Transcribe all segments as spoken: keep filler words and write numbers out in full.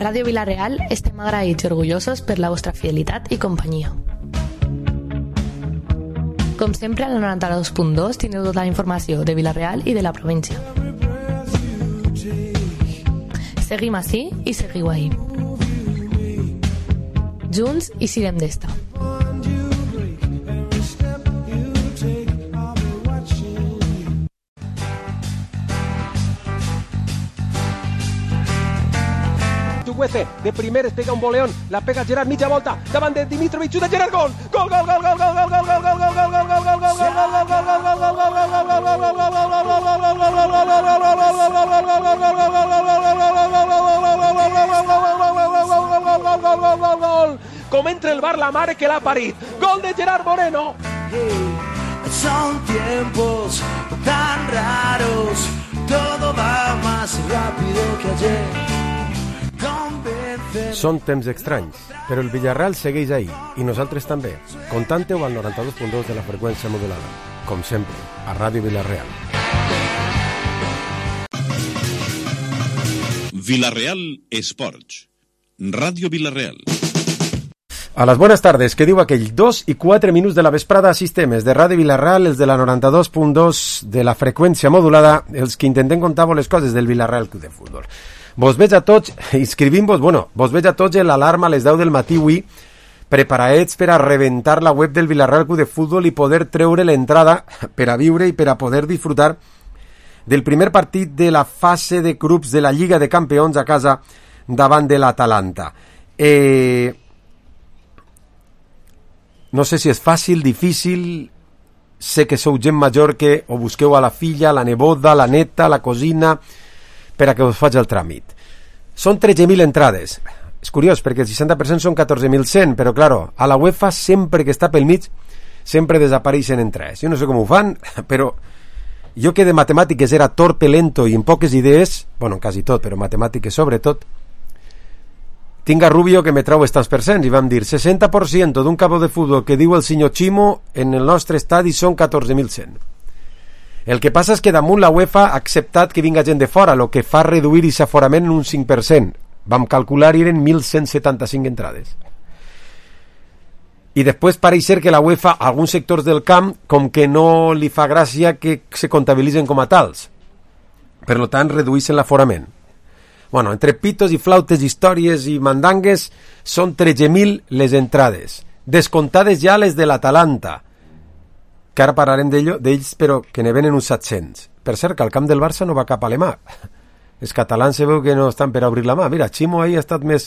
Ràdio Vila-real estem agraïts i orgullosos per la vostra fidelitat i companyia. Com sempre, a la noranta-dos punt dos tindreu tota la informació de Vila-real i de la província. Seguim ací i seguiu ahí. Junts i siguem d'esta. De primer es pega un boleón, la pega Gerard mitja volta, davant de Dimitrovic, de Gerard, gol! Gol, gol, gol, gol, gol, gol, gol, gol, gol, gol, gol, gol, gol, gol, gol, com entra el bar la mare que l'ha parit. Gol de Gerard Moreno. Son tiempos tan raros, todo va más rápido que ayer. Són temps estranys, però el Villarreal segueix ahí, i nosaltres també. Contante-ho al noranta-dos punt dos de la freqüència modulada. Com sempre, a Ràdio Vila-real. Vila-real Esports. Ràdio Vila-real. A les bones tardes, que diu aquell dos i quatre minuts de la vesprada, sistemes de Ràdio Vila-real, els de la noranta-dos punt dos de la freqüència modulada, els que intentem contar-vos les coses del Villarreal Club de Futbol. Vos veig a tots, inscrivint-vos, bueno, vos veig a tots en l'alarma a les deu del matí avui, preparaets per a reventar la web del Villarreal Club de Futbol i poder treure l'entrada per a viure i per a poder disfrutar del primer partit de la fase de grups de la Lliga de Campions a casa davant de l'Atalanta. Eh... No sé si és fàcil, difícil, sé que sou gent major que o busqueu a la filla, la neboda, la neta, la cosina, per a que us faig el tràmit. Són tretze mil entrades. És curiós, perquè el seixanta per cent són catorze mil cent, però, claro, a la UEFA sempre que està pel mig, sempre desapareixen entrades. Jo no sé com ho fan, però jo que de matemàtiques era torpe, lento i amb poques idees, bueno, quasi tot, però matemàtiques sobretot, tinc a Rubio que me trau els tants percents i vam dir seixanta per cent d'un campo de futbol que diu el senyor Chimo en el nostre estadi són catorze mil cent. El que passa és que damunt la UEFA ha acceptat que vinga gent de fora, el que fa reduir aquest aforament en un cinc per cent. Vam calcular i eren mil cent setanta-cinc entrades. I després pareix ser que la UEFA, a alguns sectors del camp, com que no li fa gràcia que se comptabilitzen com a tals. Per tant, reduïssin l'aforament. Bueno, entre pitos i flautes, històries i mandangues, són tretze mil les entrades. Descomptades ja les de l'Atalanta, que ara parlarem d'ells, però que ne venen uns set-cents. Per cert, que al camp del Barça no va cap alemà. Els catalans se veu que no estan per obrir la mà. Mira, Chimo ahí ha estat més,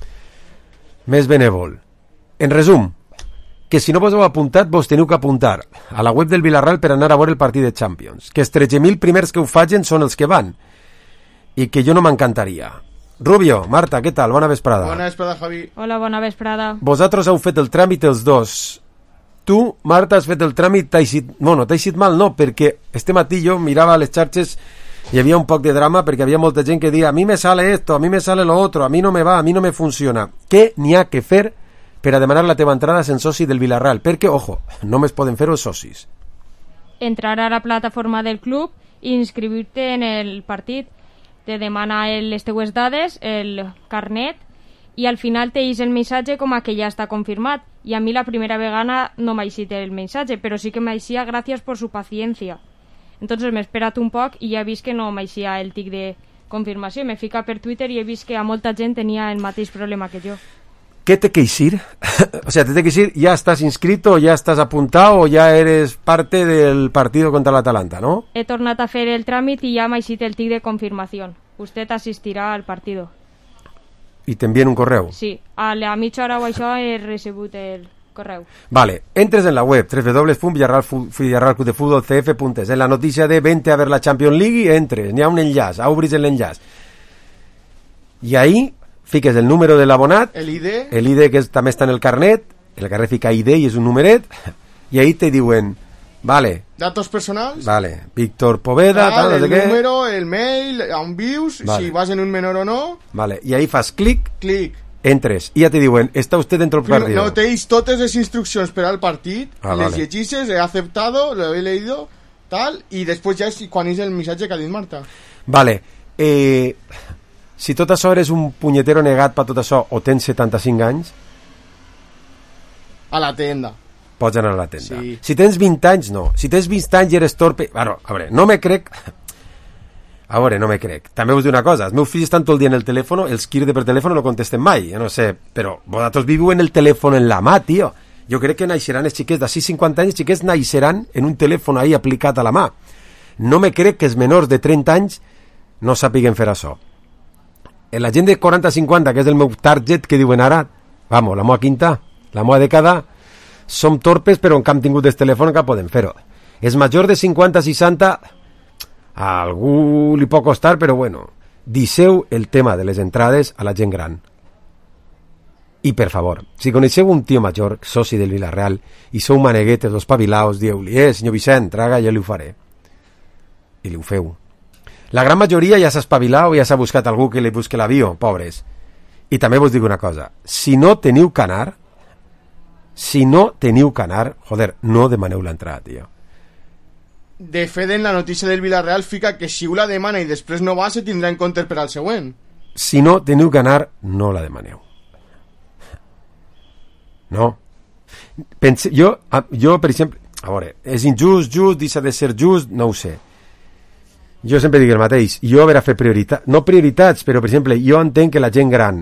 més benèvol. En resum, que si no vos heu apuntat, vos teniu que apuntar a la web del Villarreal per anar a veure el partit de Champions. Que els tretze mil primers que ho facin són els que van. I que jo no m'encantaria. Rubio, Marta, què tal? Bona vesprada. Bona vesprada, Javi. Hola, bona vesprada. Vosaltres heu fet el tràmit els dos. Tu, Marta, has fet el tràmit, t'ha eixit... Bueno, t'ha eixit mal, no, perquè este matí jo mirava a les xarxes i hi havia un poc de drama perquè havia molta gent que deia a mi me sale esto, a mi me sale lo otro, a mi no me va, a mi no me funciona. Què n'hi ha que fer per a demanar la teva entrada sent soci del Villarreal? Perquè, ojo, només poden fer els socis. Entrar a la plataforma del club i inscriure-te en el partit. Te demana les teues dades, el carnet, i al final te eix el missatge com a que ja està confirmat. I a mi la primera vegada no m'ha eixit el missatge, però sí que m'eixia gràcies per su paciencia. Entonces m'he esperat un poc i ja he vist que no m'eixia el tic de confirmació. M'he ficat per Twitter i he vist que a molta gent tenia el mateix problema que jo. ¿Qué te que eixir? O sea, te te que eixir, ¿ya estás inscrito, ya estás apuntado o ya eres parte del partido contra l'Atalanta, no? He tornat a fer el tràmit i ja m'ha eixit el tic de confirmación. Usted asistirá al partido. I t'envien un correu? Sí, a la mitja hora o això he rebut el correu. Vale, entres en la web w w w punt villarreal club de futbol c f punt es. En la notícia de vente a ver la Champions League, entres, n'hi ha un enllaç, obris l'enllaç. I ahí fiques el número de l'abonat, el I D, el I D que és, també està en el carnet, el carnet fica I D i és un numeret, i ahí te diuen, vale, datos personals, vale, Víctor Poveda, tal, tal, no el sé què, número, el mail, on vius, vale, si vas en un menor o no, vale, i ahí fas clic, clic, entres, i ja te diuen, està usted dentro del partido. No tenéis totes les instruccions per al partit, ah, les vale, llegixes, he aceptado, lo he leído, tal, i després ja és quan és el missatge que ha dit Marta. Vale, eh... si tot això eres un punyetero negat per tot això o tens setanta-cinc anys, a la tenda pots anar a la tenda. Sí. Si tens vint anys, no. Si tens vint anys i eres torpe... Bueno, a veure, no me crec... A veure, no me crec. També us dic una cosa, els meus fills estan tot el dia en el telèfon, els quirde per telèfon no contesten mai, jo no sé, però vosaltres viviu en el telèfon en la mà, tio. Jo crec que naixeran els xiquets d'ací cinquanta anys, els xiquets naixeran en un telèfon ahí aplicat a la mà. No me crec que els menors de trenta anys no sàpiguen fer això. La gent de quaranta a cinquanta, que és el meu target, que diuen ara, vamos, la moa quinta, la moa dècada, som torpes, però en cap tingut del telèfon que poden fer-ho. Els majors de cinquanta a seixanta, a algú li pot costar, però bueno, disseu el tema de les entrades a la gent gran. I per favor, si coneixeu un tio major, soci del Villarreal, i sou maneguetes o espavilaos, dieu-li, eh, senyor Vicent, traga, jo li ho faré. I li ho feu. La gran majoria ja s'ha espavilat o ja s'ha buscat algú que li busque l'avió, pobres. I també vos dic una cosa, si no teniu que anar, si no teniu que anar, joder, no demaneu l'entrada, tio. De fet, en la notícia del Villarreal fica que si ho la demana i després no va, se tindrà en compte per al següent. Si no teniu que anar, no la demaneu. No. Pense, jo, jo, per exemple, a veure, és injust, just, deixa de ser just, no ho sé. Jo sempre dic el mateix, jo haver a fer prioritats, no prioritats, però per exemple, jo entenc que la gent gran,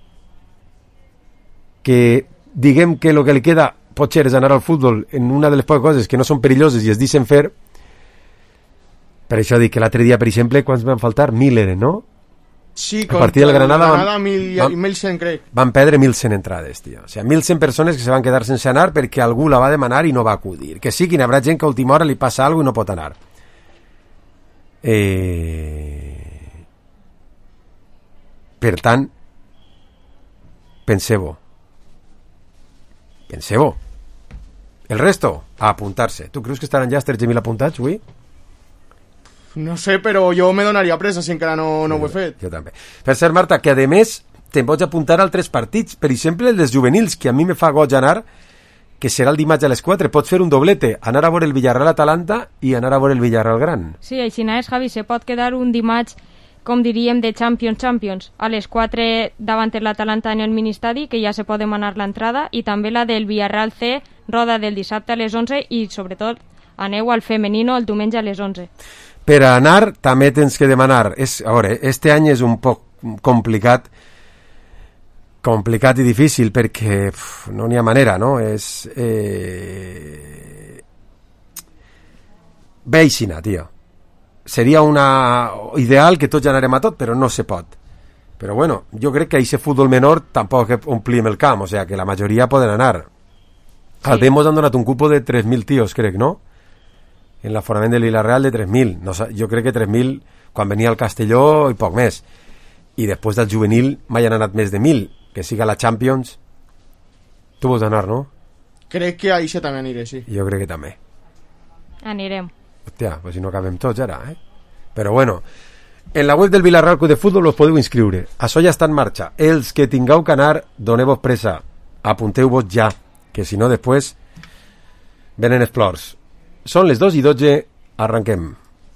que diguem que el que li queda potser és anar al futbol en una de les poques coses que no són perilloses i es deixen fer, per això dic que l'altre dia, per exemple, quants van faltar? Mil eren, no? Sí, a partir del Granada, Granada van, mil, van, mil cent, crec. Van perdre mil cent entrades, tio. O sigui, mil cent persones que se van quedar sense anar perquè algú la va demanar i no va acudir. Que sí, que hi haurà gent que a última hora li passa alguna cosa i no pot anar. Eh... Per tant, penseu-ho. Penseu-ho. El resto, a apuntar-se. Tu creus que estaran ja els tretze mil apuntats, avui? No sé, però jo me donaria pressa si encara no, no ho he fet. Jo també. Per cert, Marta, que a més te'n pots apuntar a altres partits. Per exemple, el dels juvenils, que a mi me fa goig anar, que serà el dimarts a les quatre. Pots fer un doblete, anar a veure el Villarreal-Atalanta i anar a veure el Villarreal-Gran. Sí, així és, Javi, se pot quedar un dimarts, com diríem, de Champions Champions. A les quatre davant l'Atalanta en el ministadi, que ja se pot demanar l'entrada, i també la del Villarreal C, roda del dissabte a les onze, i sobretot aneu al femenino el diumenge a les onze. Per anar també tens que demanar. És, a veure, este any és un poc complicat complicat i difícil perquè pf, no n'hi ha manera, no? És eh... veixina, tio. Seria una ideal que tots anarem a tot, però no se pot. Però bueno, jo crec que a aquest futbol menor tampoc omplim el camp, o sigui que la majoria poden anar. Sí. Al Demos han donat un cupo de tres mil tios, crec, no? En l'aforament de Villarreal de tres mil. No, jo crec que tres mil quan venia al Castelló i poc més. I després del juvenil mai han anat més de mil. Que siga la Champions. Tu vols anar, no? Crec que a això també aniré, sí. Jo crec que també. Anirem. Hòstia, pues si no acabem tots ara, eh? Però bueno, en la web del Villarreal Club de Futbol us podeu inscriure. Això ja està en marxa. Els que tingueu que anar, doneu-vos pressa. Apunteu-vos ja, que si no després venen els plors. Són les dos i dotze, arrenquem.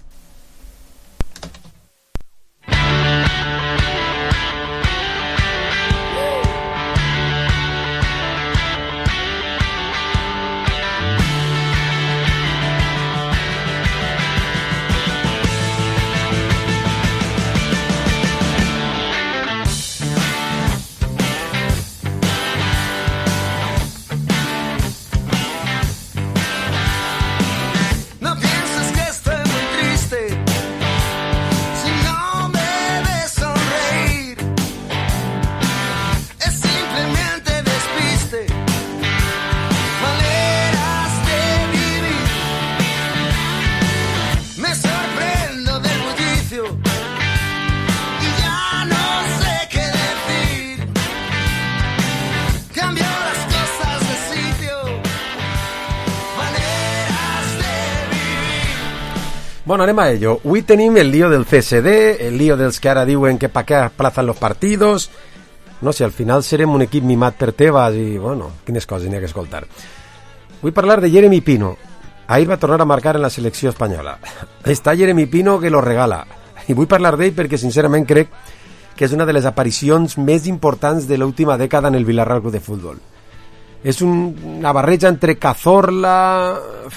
Bueno, anem a ello. Avui tenim el lío del C S D, el lío dels que ara diuen que pa què aplazan los partidos. No sé, al final serem un equip mimat per Tebas i, bueno, quines coses n'hi ha que escoltar. Vull parlar de Jeremy Pino. Ahir va tornar a marcar en la selecció espanyola. Està Jeremy Pino que lo regala. I vull parlar d'ell perquè, sincerament, crec que és una de les aparicions més importants de l'última dècada en el Villarreal Club de Futbol. És un, una barreja entre Cazorla,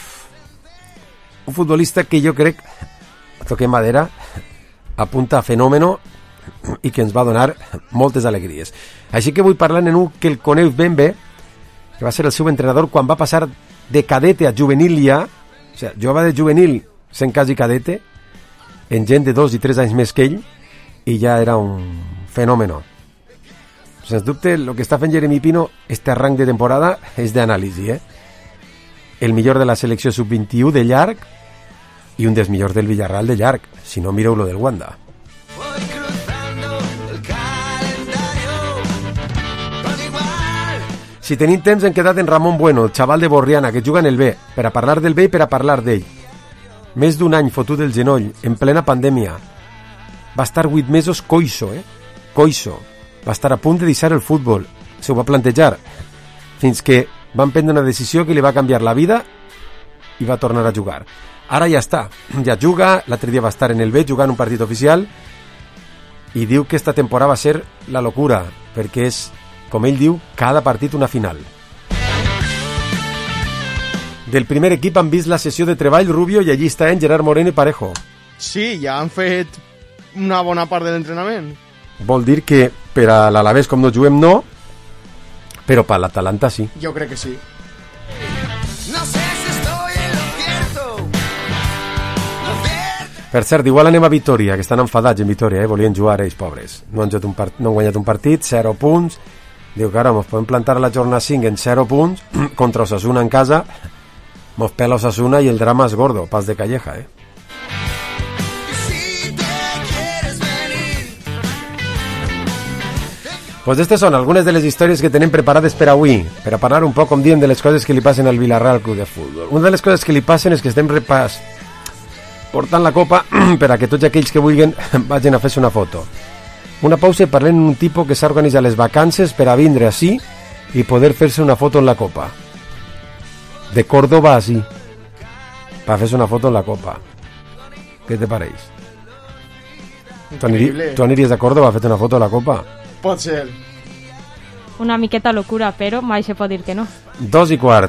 un futbolista que jo crec, toquem madera, apunta a fenòmeno i que ens va donar moltes alegries. Així que vull parlar en un que el coneix ben bé, que va ser el seu entrenador quan va passar de cadete a juvenil ja, o sigui, jugava de juvenil sent quasi cadete, en gent de dos i tres anys més que ell, i ja era un fenòmeno. Sens dubte, el que està fent Jeremy Pino este arranc de temporada és d'anàlisi, eh? El millor de la selecció sub vint-i-u de llarg i un dels millors del Villarreal de llarg, si no mireu lo del Wanda. Si tenim temps hem quedat en Ramon Bueno, el xaval de Borriana, que juga en el B, per a parlar del B i per a parlar d'ell. Més d'un any fotut del genoll, en plena pandèmia. Va estar vuit mesos coixo, eh? Coixo. Va estar a punt de deixar el futbol. Se ho va plantejar. Fins que van prendre una decisió que li va canviar la vida i va tornar a jugar. Ara ja està. Ja juga, l'altre dia va estar en el B jugant un partit oficial i diu que esta temporada va ser la locura, perquè és, com ell diu, cada partit una final. Del primer equip han vist la sessió de treball Rubio i allí està en Gerard Moreno i Parejo. Sí, ja han fet una bona part de l'entrenament. Vol dir que per a l'Alavés com no juguem no, però per l'Atalanta sí. Jo crec que sí. No sé si estoy en lo cierto. Lo cierto. Per cert, igual anem a Vitoria, que estan enfadats en Vitoria, eh? Volien jugar ells, pobres. No han, un part... no han guanyat un partit, zero punts. Diu que ara mos podem plantar la jornada cinc en zero punts contra Osasuna en casa. Mos pela Osasuna i el drama és gordo, pas de Calleja, eh? Pues estas són algunes de les històries que tenem preparades per avui, per a parlar un poc, com diem, de les coses que li passen al Villarreal Club de Futbol. Una de les coses que li passen és que estem repàs portant la copa per a que tots aquells que vulguin vagin a fer-se una foto. Una pausa i parlem d'un tipus que s'ha organitzat les vacances per a vindre així i poder fer-se una foto en la copa. De Córdoba així, per fer-se una foto en la copa. Què te pareix? Tu, aniri, tu aniries a Córdoba a fer-te una foto en la copa? Pot ser. Una miqueta locura, però mai se pot dir que no. Dos i quart.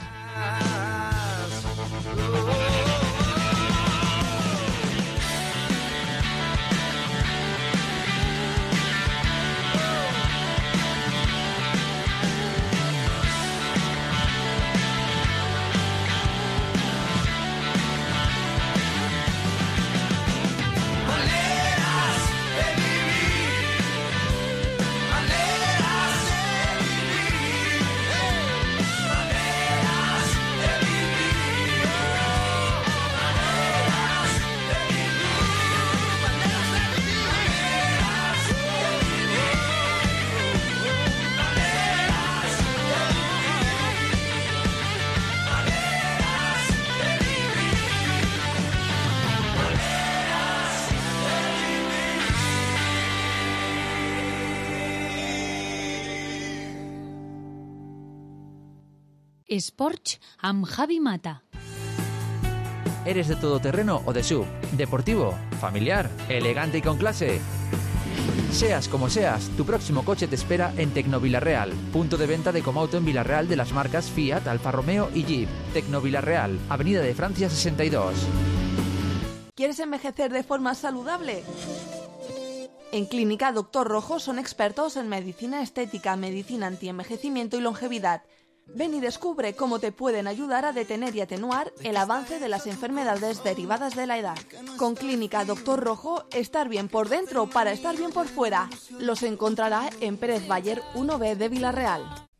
Sports amb Javi Mata. ¿Eres de todoterreno o de sub? ¿Deportivo? ¿Familiar? ¿Elegante y con clase? Seas como seas, tu próximo coche te espera en Tecnovilarreal, punto de venta de Comauto en Villarreal de las marcas Fiat, Alfa Romeo y Jeep. Tecnovilarreal, Avenida de Francia sesenta y dos. ¿Quieres envejecer de forma saludable? En Clínica Doctor Rojo son expertos en medicina estética, medicina antienvejecimiento y longevidad. Ven y descubre cómo te pueden ayudar a detener y atenuar el avance de las enfermedades derivadas de la edad. Con Clínica Doctor Rojo, estar bien por dentro para estar bien por fuera. Los encontrará en Pérez Bayer uno B de Villarreal.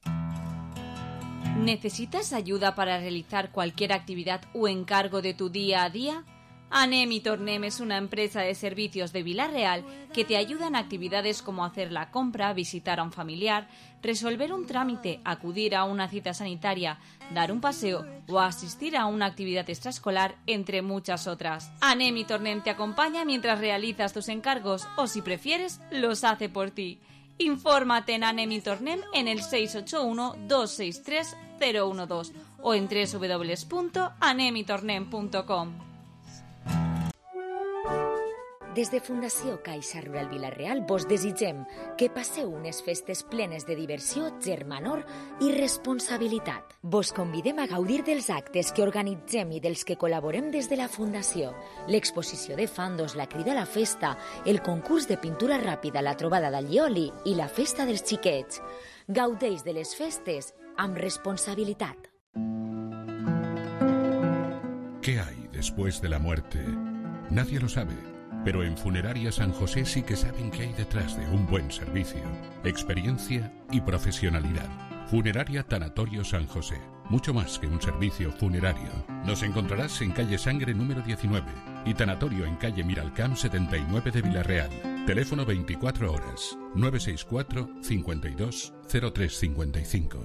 ¿Necesitas ayuda para realizar cualquier actividad o encargo de tu día a día? Anem y Tornem es una empresa de servicios de Villarreal que te ayuda en actividades como hacer la compra, visitar a un familiar, resolver un trámite, acudir a una cita sanitaria, dar un paseo o asistir a una actividad extraescolar, entre muchas otras. Anem y Tornem te acompaña mientras realizas tus encargos o, si prefieres, los hace por ti. Infórmate en Anem y Tornem en el seis ocho uno, dos seis tres, cero uno dos o en doble u doble u doble u punto anem y tornem punto com. Des de Fundació Caixa Rural Vila-real vos desitgem que passeu unes festes plenes de diversió, germanor i responsabilitat. Vos convidem a gaudir dels actes que organitzem i dels que col·laborem des de la Fundació. L'exposició de fandos, la crida a la festa, el concurs de pintura ràpida, la trobada d'allioli i la festa dels xiquets. Gaudeix de les festes amb responsabilitat. ¿Qué hay después de la muerte? Nadie lo sabe. Pero en Funeraria San José sí que saben qué hay detrás de un buen servicio, experiencia y profesionalidad. Funeraria Tanatorio San José. Mucho más que un servicio funerario. Nos encontrarás en calle Sangre número diecinueve y Tanatorio en calle Miralcamp setenta y nueve de Vila-real. Teléfono veinticuatro horas, nueve seis cuatro, cincuenta y dos, cero tres cincuenta y cinco.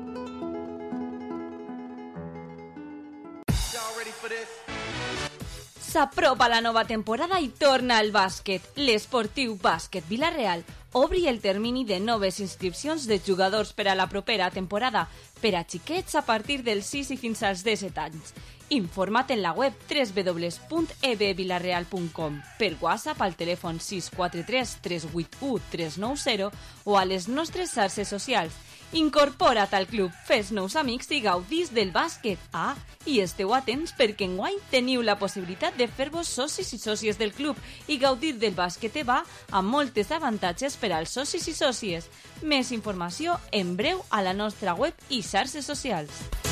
S'apropa la nova temporada i torna al bàsquet. L'Esportiu Bàsquet Vila-real obri el termini de noves inscripcions de jugadors per a la propera temporada per a xiquets a partir dels sis i fins als disset anys. Informa't en la web w w w punt e b vilarreal punt com, per WhatsApp al telèfon sis quatre tres, tres vuit u, tres nou zero o a les nostres xarxes socials. Incorpora't al club, fes nous amics i gaudís del bàsquet. Ah, i esteu atents perquè enguany teniu la possibilitat de fer-vos socis i sòcies del club i gaudir del bàsquet va amb moltes avantatges per als socis i sòcies. Més informació en breu a la nostra web i xarxes socials.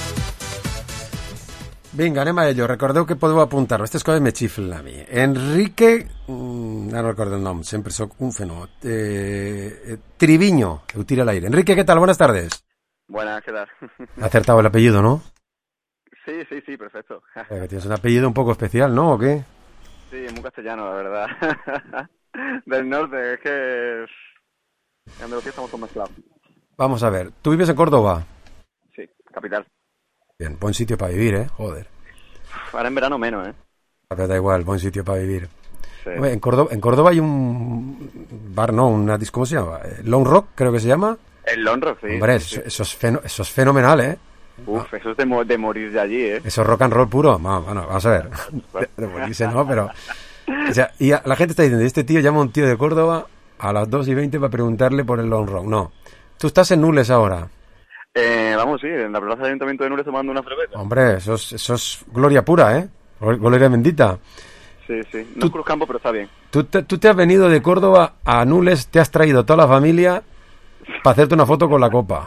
Vinga, anem a ello. Recordeu que podeu apuntar-ho. Aquestes coses me xiflen a mi. Enrique... Mm, no recordo el nom, sempre soc un fenot. Eh, eh, Triviño, que ho tira al aire. Enrique, ¿qué tal? Buenas tardes. Buenas, ¿qué tal? Ha acertado el apellido, ¿no? Sí, sí, sí, perfecto. Eh, tienes un apellido un poco especial, ¿no? ¿O qué? Sí, muy castellano, la verdad. Del norte, es que... En Andalucía estamos todos mezclados. Vamos a ver. ¿Tú vives en Córdoba? Sí, capital. Bien, buen sitio para vivir, ¿eh? Joder. Ahora en verano menos, ¿eh? Pero da igual, buen sitio para vivir. Sí. Hombre, en Córdoba, en Córdoba hay un bar, no, una disco, ¿cómo se llama? Lone Rock, creo que se llama. El Lone Rock, sí. Hombre, sí, eso, sí. Eso, es feno, eso es fenomenal, ¿eh? Uf, eso es de, mo de morir de allí, ¿eh? Eso es rock and roll puro. Bueno, bueno vamos a ver. De, de morirse no, pero... O sea, y a, la gente está diciendo, este tío llama a un tío de Córdoba a las dos y veinte para preguntarle por el Lone Rock. No. Tú estás en Nules ahora. Eh, vamos, sí, en la plaza del Ayuntamiento de Nules tomando una cerveza. Hombre, eso es, eso es gloria pura, ¿eh? Gloria bendita. Sí, sí. No es Cruzcampo, pero está bien. Tú te, tú te has venido de Córdoba a Nules, te has traído toda la familia para hacerte una foto con la copa.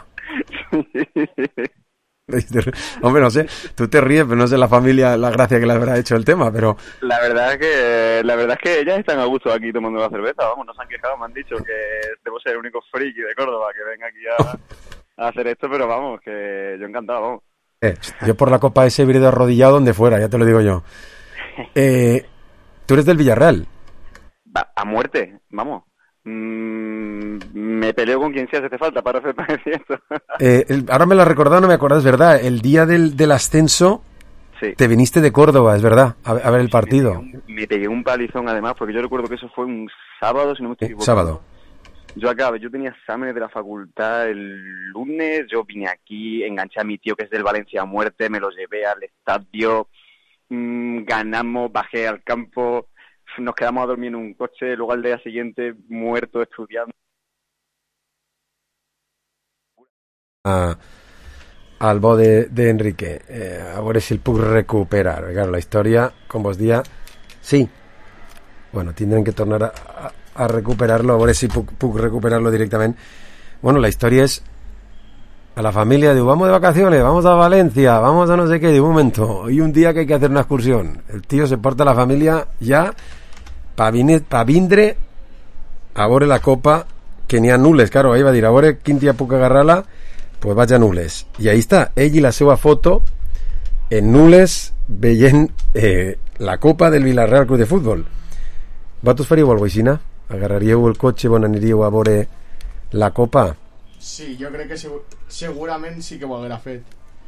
Hombre, no sé, tú te ríes, pero no sé la familia, la gracia que le habrá hecho el tema, pero... La verdad es que la verdad es que ellas están a gusto aquí tomando la cerveza, vamos, nos han quejado, me han dicho que debo ser el único friki de Córdoba que venga aquí a, a hacer esto, pero vamos, que yo encantado, vamos. Eh, yo por la copa ese hubiera ido arrodillado donde fuera, ya te lo digo yo. Eh, ¿Tú eres del Villarreal? Va, a muerte, vamos. Mm, me peleo con quien sea si hace falta para hacer esto. eh, el, ahora me lo has recordado, no me acuerdas, es verdad. El día del, del ascenso sí. Te viniste de Córdoba, es verdad, a, a ver el partido. Me pegué, un, me pegué un palizón además, porque yo recuerdo que eso fue un sábado, si no me estoy equivocando. Sábado. Yo acabé, yo tenía exámenes de la facultad el lunes, yo vine aquí, enganché a mi tío que es del Valencia a muerte, me lo llevé al estadio, mmm, ganamos, bajé al campo... Nos quedamos a dormir en un coche, luego al día siguiente muerto estudiando. Ah, al bo de, de Enrique, eh, a ver si el puc recuperar. Claro, la historia, con vos día, sí. Bueno, tendrán que tornar a, a, a recuperarlo, a ver si puc, puc recuperarlo directamente. Bueno, la historia es a la familia, digo, vamos de vacaciones, vamos a Valencia, vamos a no sé qué, de un momento, hoy un día que hay que hacer una excursión. El tío se porta a la familia ya pa, vine, pa vindre a veure la copa que n'hi ha Nules, claro, ahí va a dir, a veure quin dia puc agarrar-la, pues vaig a Nules. I ahí està, ell i la seva foto en Nules veient eh, la copa del Villarreal Club de Futbol. Vosaltres faríeu alguna cosa així? Agarraríeu el cotxe, bon aniríeu a veure la copa? Sí, jo crec que segu segurament sí que ho haguera fet.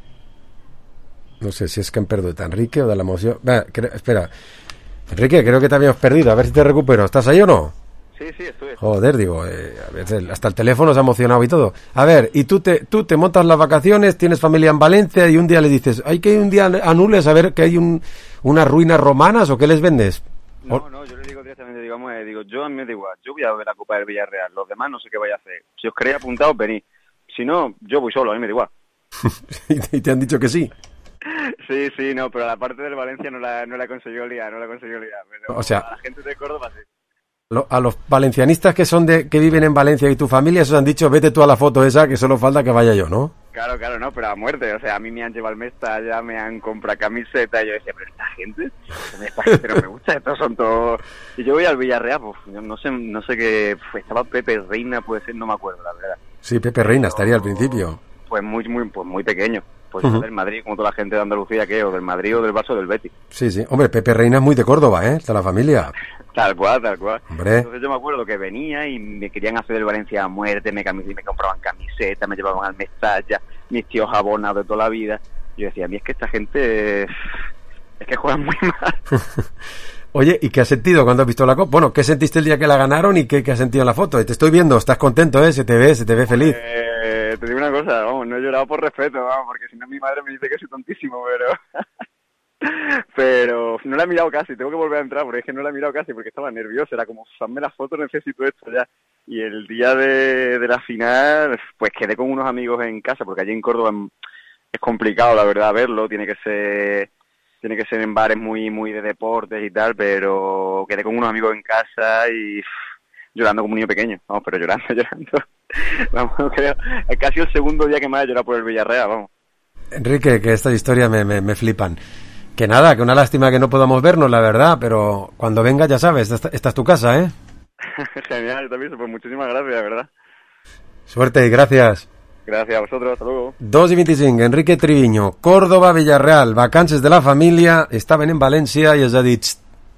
No sé si es que han perdut Enrique o de la emoción. Va, espera. Enrique, creo que te habíamos perdido. A ver si te recupero. ¿Estás ahí o no? Sí, sí, estoy. Joder, digo, eh, a ver, hasta el teléfono se ha emocionado y todo. A ver, y tú te, tú te montas las vacaciones, tienes familia en Valencia y un día le dices, hay que ir un día a Nules a ver que hay un, unas ruinas romanas o qué les vendes. No, no, yo le digo directamente directamente, digamos, eh, digo, yo a mí me da igual, yo voy a ver la Copa del Villarreal, los demás no sé qué vaya a hacer. Si os queréis apuntados, venid. Si no, yo voy solo, a mí me da igual. ¿Y te han dicho que sí? Sí, sí, no, pero la parte del Valencia no la, no la consiguió liar, no la consiguió liar. Pero O sea, a la gente de Córdoba sí. Lo- a los valencianistas que son de que viven en Valencia y tu familia, esos han dicho, vete tú a la foto esa, que solo falta que vaya yo, ¿no? Claro, claro, no, pero a muerte. O sea, a mí me han llevado al Mestalla, me han comprado camisetas, y yo decía, pero esta gente, esta gente no me gusta, estos son todos... Y yo voy al Villarreal, pues, yo no sé, no sé qué... pues, estaba Pepe Reina, puede ser, no me acuerdo, la verdad. Sí, Pepe Reina estaría al principio. Pues muy, muy, pues muy pequeño. Pues Ujú. del Madrid, como toda la gente de Andalucía, que o del Madrid o del Barça o del Betis. Sí, sí. Hombre, Pepe Reina es muy de Córdoba, ¿eh? Está la familia. Tal cual, tal cual. Hombre. Entonces yo me acuerdo que venía y me querían hacer el Valencia a muerte, me, cami- me compraban camisetas, me llevaban al Mestalla, mis tíos abonados de toda la vida. Yo decía, a mí es que esta gente es que juegan muy mal. Oye, ¿y qué has sentido cuando has visto la copa? Bueno, ¿qué sentiste el día que la ganaron y qué, qué has sentido en la foto? Te estoy viendo, estás contento, ¿eh? Se te ve, se te ve feliz. Eh, te digo una cosa, vamos, no he llorado por respeto, vamos, porque si no mi madre me dice que soy tontísimo, pero... pero no la he mirado casi, tengo que volver a entrar, porque es que no la he mirado casi, porque estaba nervioso, era como, hazme la foto, necesito esto ya. Y el día de, de la final, pues quedé con unos amigos en casa, porque allí en Córdoba es complicado, la verdad, verlo, tiene que ser... tiene que ser en bares muy muy de deportes y tal, pero quedé con unos amigos en casa y uff, llorando como un niño pequeño, vamos, pero llorando, llorando. Vamos, creo, es casi el segundo día que me ha llorado por el Villarreal, vamos. Enrique, que estas historias me, me, me flipan. Que nada, que una lástima que no podamos vernos, la verdad, pero cuando venga ya sabes, esta, esta es tu casa, ¿eh? Genial, también, pues muchísimas gracias, de verdad. Suerte y gracias. Gracias a vosotros, hasta luego. dos y veinticinc, Enrique Triviño, Córdoba, Villarreal, vacances de la familia, estaven en València i es ha dit,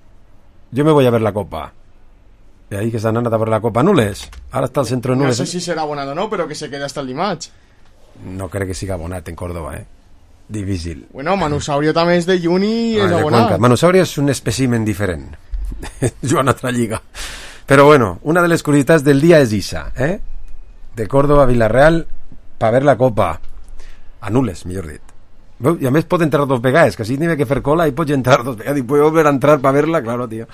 jo me voy a ver la copa. I ahí que s'han anat a ver la copa Nules. Ara està al centro de No Nules. sé si será abonado o no, pero que se quede hasta el dimarts. No crec que siga abonat en Córdoba, eh? Difícil. Bueno, Manusaurio també és de juni i Ah, és de abonat. Cuenca. Manusaurio és un espècimen diferent. Juga una altra lliga. Però bueno, una de les curiositats del dia és Isa, eh? De Córdoba a Villarreal per ver la copa. A Nules, millor dit. Veu? I a més pot entrar dos vegades, que si tiene que fer cola i pots entrar dos vegades i puede volver a entrar per verla, claro, tío.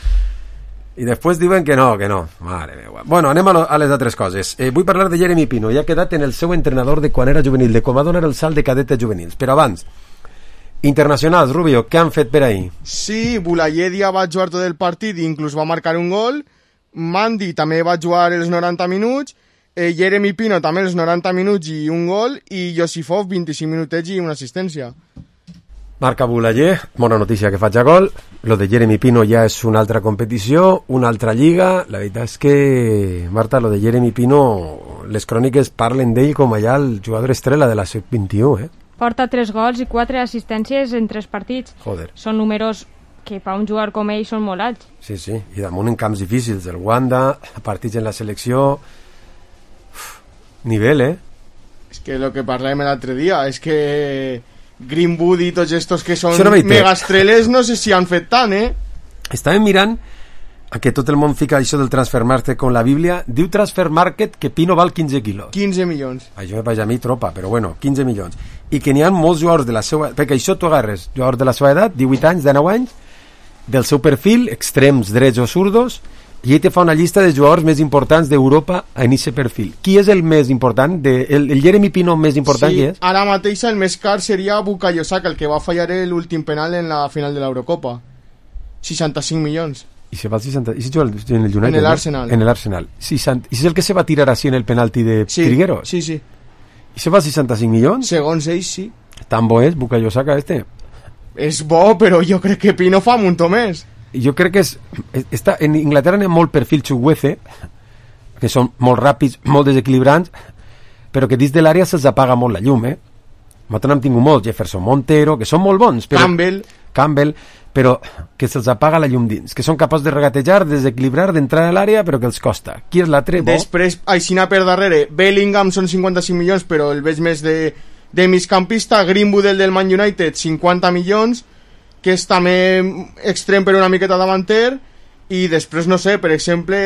I després diuen que no, que no. Mare meva. Bueno, anem a, lo, a les altres coses. Eh, vull parlar de Jeremy Pino. Ja ha quedat en el seu entrenador de quan era juvenil, de com va donar el salt de cadetes juvenils. Però abans, internacionals, Rubio, què han fet per ahí? Sí, Bulayedia va jugar tot el partit i inclús va marcar un gol. Mandi també va jugar els noranta minuts. Eh, Jeremy Pino també els noranta minuts i un gol. I Josifov vint-i-cinc minutets i una assistència. Marca Bulayer, bona notícia que faig a gol. Lo de Jeremy Pino ja és una altra competició, una altra lliga. La veritat és que, Marta, lo de Jeremy Pino, les cròniques parlen d'ell com allà el jugador estrella de la sub vint-i-u, eh? Porta tres gols i quatre assistències en tres partits. Joder. Són números que per un jugador com ell són molt alts. Sí, sí, i damunt en camps difícils, el Wanda, partits en la selecció... Uf, nivell, eh? És que el que parlàvem l'altre dia és que Greenwood i tots estos que són Això no veig, megastreles no sé si han fet tant, eh? Estàvem mirant a que tot el món fica això del transfer market con la Bíblia. Diu transfer market que Pino val quinze quilos. quinze milions. Això me pareix a mi tropa, però bueno, quinze milions. I que n'hi ha molts jugadors de la seva... Perquè això tu agarres jugadors de la seva edat, divuit anys, dinou anys, del seu perfil, extrems, drets o zurdos, i ell te fa una llista de jugadors més importants d'Europa en aquest perfil. Qui és el més important? De, el, el Jeremy Pino més important, Sí, qui és? ara mateix el més car seria Bukayo Saka, el que va fallar l'últim penal en la final de l'Eurocopa. seixanta-cinc milions. I se va al seixanta... I si juga en el United, En el no? Arsenal. En el Arsenal. seixanta... I si és el que se va tirar així en el penalti de Sí, Trigueros? sí, sí. I se va a seixanta-cinc milions? Segons ells, sí. Tan bo és Bukayo Saka este? És bo, però jo crec que Pino fa un muntó més. Jo crec que és, està, en Inglaterra n'hi ha molt perfil xuguece, que són molt ràpids, molt desequilibrants, però que dins de l'àrea se'ls apaga molt la llum, eh? Nosaltres n'hem tingut molts, Jefferson Montero, que són molt bons, però... Campbell. Campbell, però que se'ls apaga la llum dins, que són capaços de regatejar, desequilibrar, d'entrar a l'àrea, però que els costa. Qui és l'altre? Bo? Després, aixina per darrere, Bellingham són cinquanta-cinc milions, però el veig més de, de migcampista. Greenwood, el del Man United, cinquanta milions, que és també extrem per una miqueta davanter. I després, no sé, per exemple,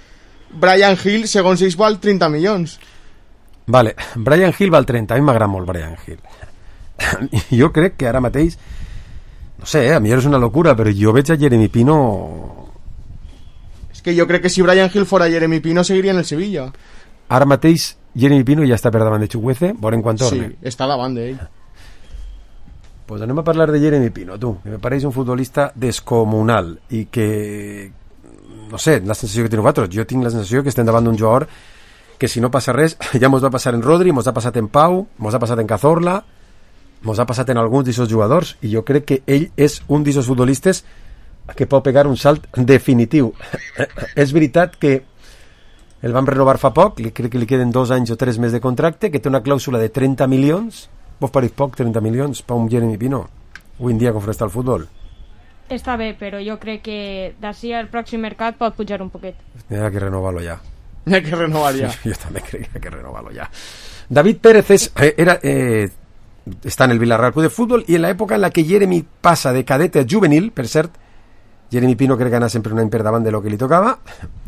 Brian Hill, segons ells, val trenta milions. Vale, Brian Hill val trenta, a mi m'agrada molt Brian Hill. Jo crec que ara mateix, no sé, eh, a mi és una locura, però jo veig a Jeremy Pino que jo crec que si Brian Hill fora Jeremy Pino seguiria en el Sevilla. Ara mateix Jeremy Pino ja està per davant de Chukwueze, veurem quan torna. Sí, està davant d'ell. Pues anem a parlar de Jeremy Pino, tu, que me pareix un futbolista descomunal i que, no sé, la sensació que tenim nosaltres, jo tinc la sensació que estem davant d'un jugador que si no passa res, ja mos va passar en Rodri, mos ha passat en Pau, mos ha passat en Cazorla, mos ha passat en alguns d'aquests jugadors, i jo crec que ell és un d'aquests futbolistes que pot pegar un salt definitiu. És veritat que el vam renovar fa poc, li, crec que li queden dos anys o tres més de contracte, que té una clàusula de trenta milions. Vos pareix poc, trenta milions, per un Jeremy Pino? Avui en dia, com està el futbol? Està bé, però jo crec que d'ací al pròxim mercat pot pujar un poquet. Hi ha que renovar-lo ja. Hi ha que renovar ja. Jo també crec que hi ha que renovar-lo ja. David Pérez es, eh, era, eh, està en el Villarreal Club de Fútbol, i en l'època en la que Jeremy passa de cadete a juvenil, per cert, Jeremy Pino crec que anava sempre un any per davant de lo que li tocava,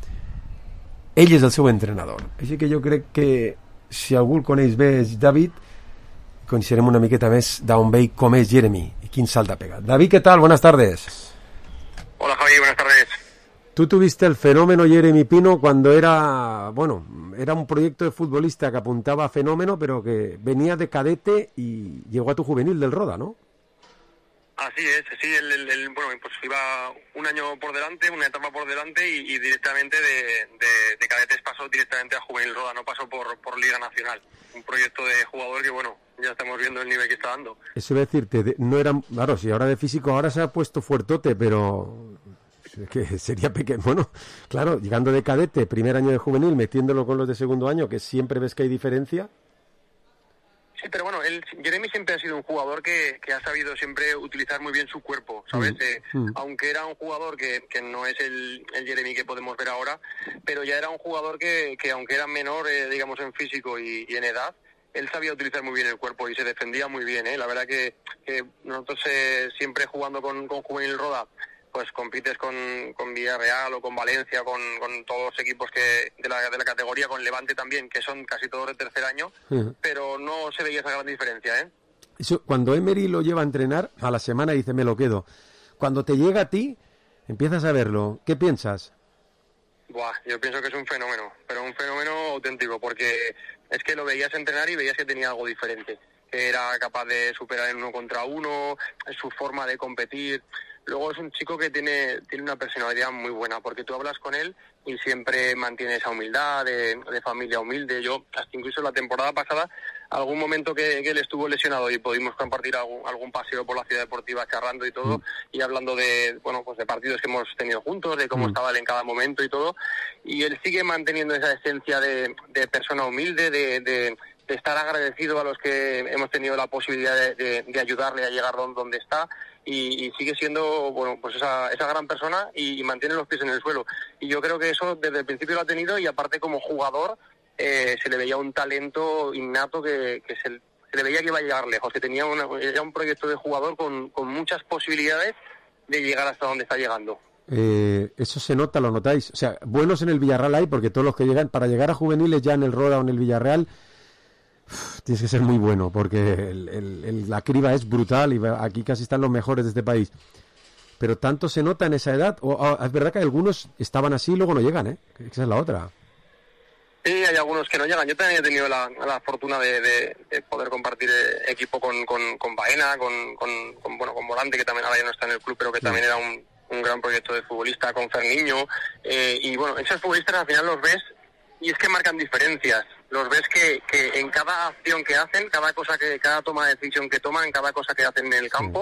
ell és el seu entrenador. Així que jo crec que si algú el coneix bé és David, coneixerem una miqueta més d'on ve com és Jeremy y quin salt ha pegat. David, ¿qué tal? Buenas tardes. Hola Javi, buenas tardes. Tú tuviste el fenómeno Jeremy Pino cuando era, bueno, era un proyecto de futbolista que apuntaba a fenómeno, pero que venía de cadete y llegó a tu juvenil del Roda, ¿no? Así es, sí, el, el, el, bueno, pues iba un año por delante, una etapa por delante y, y directamente de, de, de cadetes pasó directamente a Juvenil Roda, no pasó por, por Liga Nacional. Un proyecto de jugador que, bueno, ya estamos viendo el nivel que está dando. Eso iba a decirte, de, no era, claro, si ahora de físico ahora se ha puesto fuertote, pero que sería pequeño, bueno, claro, llegando de cadete, primer año de juvenil, metiéndolo con los de segundo año, que siempre ves que hay diferencia. Sí, pero bueno, él, Jeremy siempre ha sido un jugador que, que ha sabido siempre utilizar muy bien su cuerpo, ¿sabes? Mm. Eh, mm. Aunque era un jugador que, que no es el, el Jeremy que podemos ver ahora, pero ya era un jugador que, que aunque era menor, eh, digamos, en físico y, y en edad, él sabía utilizar muy bien el cuerpo y se defendía muy bien, ¿eh? La verdad que, que nosotros eh, siempre jugando con, con Juvenil Roda, pues compites con, con Villarreal o con Valencia, con, con todos los equipos que de la, de la categoría, con Levante también, que son casi todos de tercer año, uh-huh. pero no se veía esa gran diferencia, ¿eh? Eso, cuando Emery lo lleva a entrenar, a la semana dice, me lo quedo. Cuando te llega a ti, empiezas a verlo. ¿Qué piensas? Buah, yo pienso que es un fenómeno, pero un fenómeno auténtico, porque es que lo veías entrenar y veías que tenía algo diferente, que era capaz de superar en uno contra uno, su forma de competir. Luego es un chico que tiene tiene una personalidad muy buena, porque tú hablas con él y siempre mantiene esa humildad de, de familia humilde. Yo, hasta incluso la temporada pasada, algún momento que, que él estuvo lesionado y pudimos compartir algún, algún paseo por la ciudad deportiva charlando y todo, mm. y hablando de bueno pues de partidos que hemos tenido juntos, de cómo mm. estaba él en cada momento y todo, y él sigue manteniendo esa esencia de, de persona humilde, de, de, de estar agradecido a los que hemos tenido la posibilidad de, de, de ayudarle a llegar donde, donde está. Y, y sigue siendo bueno pues esa, esa gran persona y, y mantiene los pies en el suelo, y yo creo que eso desde el principio lo ha tenido, y aparte como jugador eh, se le veía un talento innato que, que se, se le veía que iba a llegar lejos, que tenía una, era un proyecto de jugador con, con muchas posibilidades de llegar hasta donde está llegando. Eh, eso se nota, lo notáis, o sea, buenos en el Villarreal hay, porque todos los que llegan para llegar a juveniles ya en el Roda o en el Villarreal tienes que ser muy bueno, porque el, el, el, la criba es brutal y aquí casi están los mejores de este país. Pero tanto se nota en esa edad, o, o es verdad que algunos estaban así y luego no llegan, ¿eh? Esa es la otra. Sí, hay algunos que no llegan. Yo también he tenido la, la fortuna de, de, de poder compartir equipo con, con, con Baena, con, con, con, bueno, con Volante, que también ahora ya no está en el club, pero que también era un, un gran proyecto de futbolista, con Ferniño, eh, y bueno, esos futbolistas al final los ves y es que marcan diferencias. Los ves que, que en cada acción que hacen, cada cosa que, cada toma de decisión que toman, cada cosa que hacen en el campo,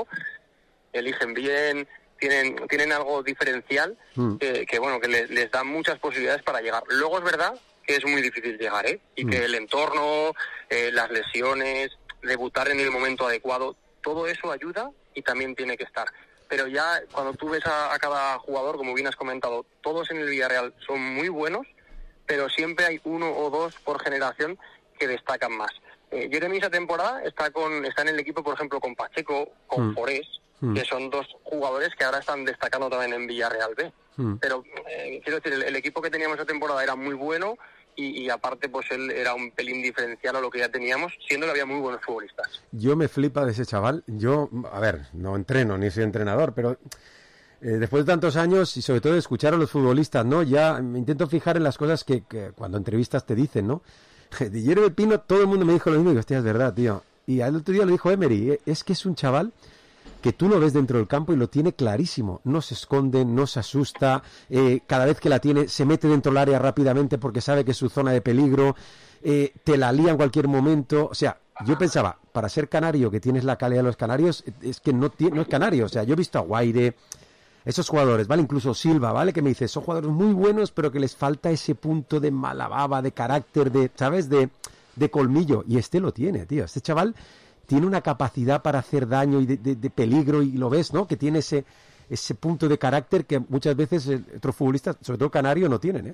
eligen bien, tienen, tienen algo diferencial, mm. que, que bueno, que les, les da muchas posibilidades para llegar. Luego es verdad que es muy difícil llegar, ¿eh? Y mm. que el entorno, eh, las lesiones, debutar en el momento adecuado, todo eso ayuda y también tiene que estar. Pero ya cuando tú ves a, a cada jugador, como bien has comentado, todos en el Villarreal son muy buenos, pero siempre hay uno o dos por generación que destacan más. Eh, Jeremy esa temporada está con está en el equipo, por ejemplo, con Pacheco, con mm. Forés, mm. que son dos jugadores que ahora están destacando también en Villarreal B. Mm. Pero, eh, quiero decir, el, el equipo que teníamos esa temporada era muy bueno y, y aparte, pues él era un pelín diferencial a lo que ya teníamos, siendo que había muy buenos futbolistas. Yo me flipa de ese chaval. Yo, a ver, no entreno ni soy entrenador, pero eh, después de tantos años y sobre todo de escuchar a los futbolistas, ¿no? Ya me intento fijar en las cosas que, que cuando entrevistas te dicen, ¿no? De Yeremy Pino todo el mundo me dijo lo mismo y digo, hostia, es verdad, tío. Y al otro día lo dijo Emery, ¿eh? Es que es un chaval que tú lo ves dentro del campo y lo tiene clarísimo, no se esconde, no se asusta, eh, cada vez que la tiene se mete dentro del área rápidamente porque sabe que es su zona de peligro, eh, te la lía en cualquier momento, o sea, yo pensaba, para ser canario, que tienes la calidad de los canarios, es que no, tiene, no es canario, o sea, yo he visto a Guaire, esos jugadores, ¿vale? Incluso Silva, ¿vale? Que me dice, son jugadores muy buenos, pero que les falta ese punto de mala baba, de carácter, de, ¿sabes? De, de colmillo, y este lo tiene, tío, este chaval tiene una capacidad para hacer daño y de, de, de peligro, y lo ves, ¿no? Que tiene ese ese punto de carácter que muchas veces otros futbolistas, sobre todo canario, no tienen, ¿eh?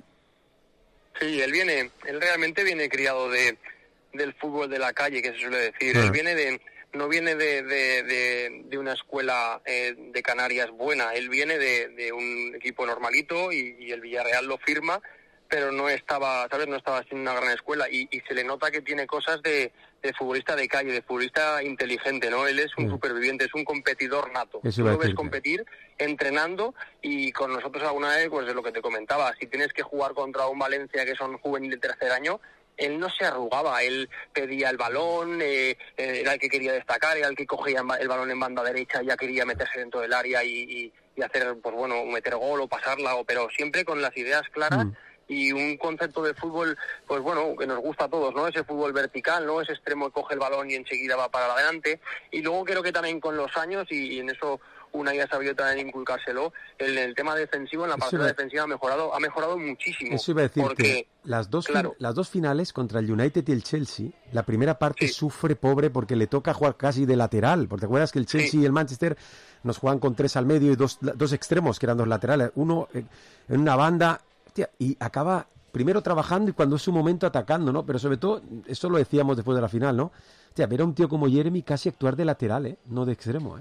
Sí, él viene, él realmente viene criado de del fútbol de la calle, que se suele decir. Ah. Él viene de, no viene de, de, de, de una escuela eh, de Canarias buena, él viene de, de un equipo normalito y, y el Villarreal lo firma, pero no estaba, ¿sabes? No estaba haciendo una gran escuela y, y se le nota que tiene cosas de, de futbolista de calle, de futbolista inteligente, ¿no? Él es un Mm. superviviente, es un competidor nato. Eso Tú iba a lo ves decirte. competir entrenando y con nosotros alguna vez, pues de lo que te comentaba, si tienes que jugar contra un Valencia que son juvenil de tercer año, él no se arrugaba, él pedía el balón, eh, eh, era el que quería destacar, era el que cogía en ba- el balón en banda derecha y ya quería meterse dentro del área y, y, y hacer, pues bueno, meter gol o pasarla, o, pero siempre con las ideas claras. Mm. Y un concepto de fútbol, pues bueno, que nos gusta a todos, ¿no? Ese fútbol vertical, ¿no? Ese extremo que coge el balón y enseguida va para adelante. Y luego creo que también con los años, y, y en eso Unai ha sabido también inculcárselo, el, el tema defensivo, en la Eso parte iba- defensiva ha mejorado, ha mejorado muchísimo. Eso iba a decirte, Porque, las dos, claro. fin- las dos finales contra el United y el Chelsea, la primera parte sufre pobre porque le toca jugar casi de lateral, porque te acuerdas que el Chelsea y el Manchester nos juegan con tres al medio y dos, dos extremos que eran dos laterales, uno eh, en una banda, hostia, y acaba primero trabajando y cuando es su momento atacando, ¿no? Pero sobre todo, eso lo decíamos después de la final, ¿no? Hostia, ver a un tío como Yeremy casi actuar de lateral, ¿eh? No de extremo, ¿eh?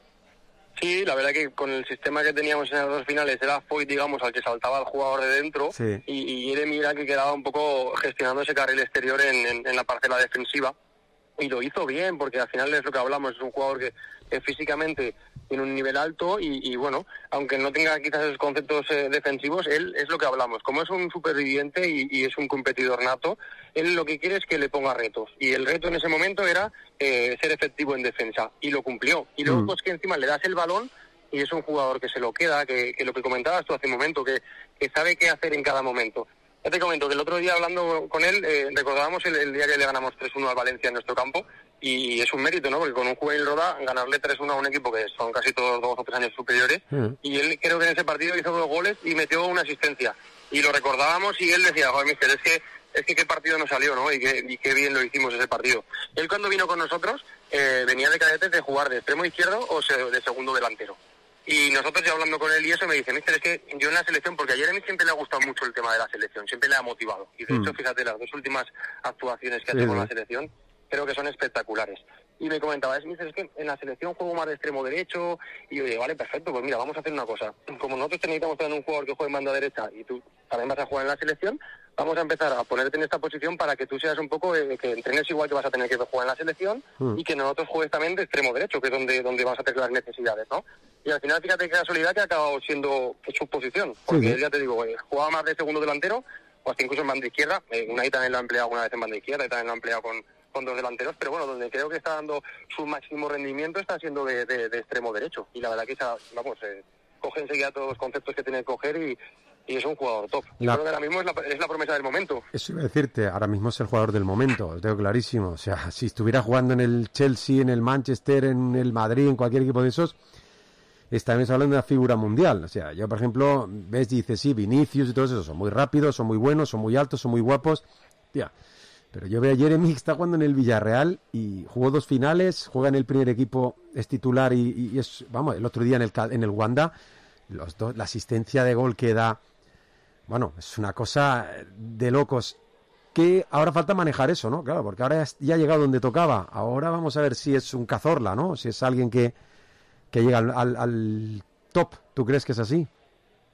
sí, la verdad que con el sistema que teníamos en las dos finales era Foyt, digamos, al que saltaba el jugador de dentro, Sí. y, y Yeremy era el que quedaba un poco gestionando ese carril exterior en, en, en la parcela defensiva. Y lo hizo bien, porque al final es lo que hablamos, es un jugador que, que físicamente tiene un nivel alto y, y bueno, aunque no tenga quizás esos conceptos eh, defensivos, él es lo que hablamos, como es un superviviente y, y es un competidor nato, él lo que quiere es que le ponga retos, y el reto en ese momento era eh, ser efectivo en defensa, y lo cumplió, y luego Mm. pues que encima le das el balón y es un jugador que se lo queda, que, que lo que comentabas tú hace un momento, que, que sabe qué hacer en cada momento. Ya te comento que el otro día hablando con él, eh, recordábamos el, el día que le ganamos tres uno al Valencia en nuestro campo, y es un mérito, ¿no? Porque con un juvenil Roda, ganarle tres uno a un equipo que son casi todos dos o tres años superiores, Mm. y él creo que en ese partido hizo dos goles y metió una asistencia. Y lo recordábamos y él decía, joder, mister, es que, es que qué partido nos salió, ¿no? Y qué, y qué bien lo hicimos ese partido. Él cuando vino con nosotros, eh, venía de cadetes de jugar de extremo izquierdo o se- de segundo delantero. Y nosotros ya hablando con él y eso me dice, mister, es que yo en la selección, porque ayer a mí siempre le ha gustado mucho el tema de la selección, siempre le ha motivado. Y de Mm. hecho, fíjate, las dos últimas actuaciones que Sí, hace con sí. la selección, creo que son espectaculares. Y me comentaba, es, mister, es que en la selección juego más de extremo derecho, y yo digo, vale, perfecto, pues mira, vamos a hacer una cosa. Como nosotros necesitamos tener un jugador que juegue en banda derecha y tú también vas a jugar en la selección, vamos a empezar a ponerte en esta posición para que tú seas un poco, eh, que entrenes igual que vas a tener que jugar en la selección, Mm. y que nosotros juegues también de extremo derecho, que es donde, donde vas a tener las necesidades, ¿no? Y al final, fíjate qué casualidad que ha acabado siendo su posición, porque Sí, sí. él, ya te digo, eh, jugaba más de segundo delantero, o hasta incluso en banda izquierda, eh, Unai también lo ha empleado una vez en banda izquierda y también lo ha empleado con, con dos delanteros, pero bueno, donde creo que está dando su máximo rendimiento está siendo de, de, de extremo derecho, y la verdad que esa, vamos, eh, coge enseguida todos los conceptos que tiene que coger y, y es un jugador top. Yo La- creo que ahora mismo es la, es la promesa del momento. Eso iba a decirte, ahora mismo es el jugador del momento, lo tengo clarísimo. O sea, si estuviera jugando en el Chelsea, en el Manchester, en el Madrid, en cualquier equipo de esos, estaremos hablando de una figura mundial. O sea, yo, por ejemplo, ves y dices, sí, Vinicius y todos esos son muy rápidos, son muy buenos, son muy altos, son muy guapos. Tía, pero yo veo a Yeremy que está jugando en el Villarreal y jugó dos finales, juega en el primer equipo, es titular y, y es, vamos, el otro día en el, Ca- en el Wanda, los dos, la asistencia de gol que da, bueno, es una cosa de locos. Que ahora falta manejar eso, ¿no? Claro, porque ahora ya ha llegado donde tocaba. Ahora vamos a ver si es un Cazorla, ¿no? Si es alguien que, que llega al, al, al top. ¿Tú crees que es así?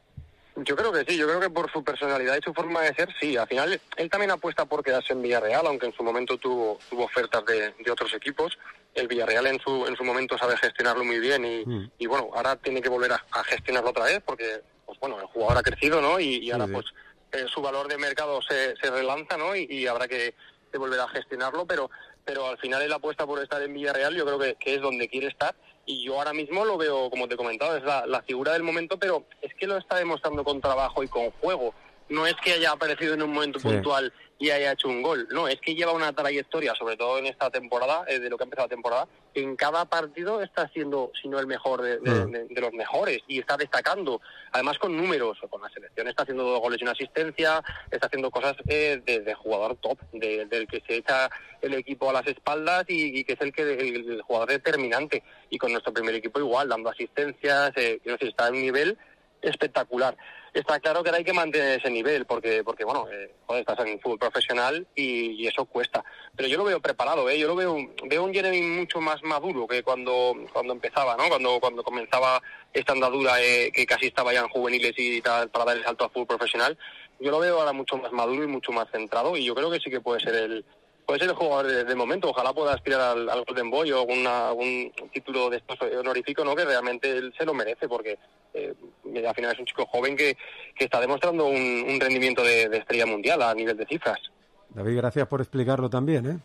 Yo creo que sí, yo creo que por su personalidad y su forma de ser, sí. Al final, él también apuesta por quedarse en Villarreal, aunque en su momento tuvo tuvo ofertas de, de otros equipos. El Villarreal en su en su momento sabe gestionarlo muy bien y, mm. y bueno, ahora tiene que volver a, a gestionarlo otra vez porque, pues bueno, el jugador ha crecido, ¿no? Y, y ahora, sí, sí. pues, eh, su valor de mercado se, se relanza, ¿no? Y, y habrá que, que volver a gestionarlo, pero pero al final él apuesta por estar en Villarreal, yo creo que, que es donde quiere estar. Y yo ahora mismo lo veo, como te he comentado, es la, la figura del momento, pero es que lo está demostrando con trabajo y con juego. No es que haya aparecido en un momento sí. puntual y haya hecho un gol. No, es que lleva una trayectoria, sobre todo en esta temporada, eh, de lo que ha empezado la temporada, que en cada partido está siendo, si no el mejor, de, de, de, de los mejores. Y está destacando, además con números, con la selección. Está haciendo dos goles y una asistencia, está haciendo cosas eh, de, de jugador top, de, del que se echa el equipo a las espaldas y, y que es el que el, el jugador determinante. Y con nuestro primer equipo igual, dando asistencias, eh, quiero decir, está a un nivel espectacular. Está claro que ahora hay que mantener ese nivel porque, porque bueno, eh, joder, estás en fútbol profesional y, y eso cuesta. Pero yo lo veo preparado, ¿eh? Yo lo veo, veo un Jeremy mucho más maduro que cuando cuando empezaba, ¿no? Cuando cuando comenzaba esta andadura eh, que casi estaba ya en juveniles y tal, para dar el salto a fútbol profesional. Yo lo veo ahora mucho más maduro y mucho más centrado y yo creo que sí que puede ser el puede ser el jugador de, de momento. Ojalá pueda aspirar al, al Golden Boy o alguna, algún título de estos honorífico, ¿no? Que realmente él se lo merece porque eh, al final es un chico joven que, que está demostrando un, un rendimiento de, de estrella mundial a nivel de cifras. David, gracias por explicarlo también, ¿eh?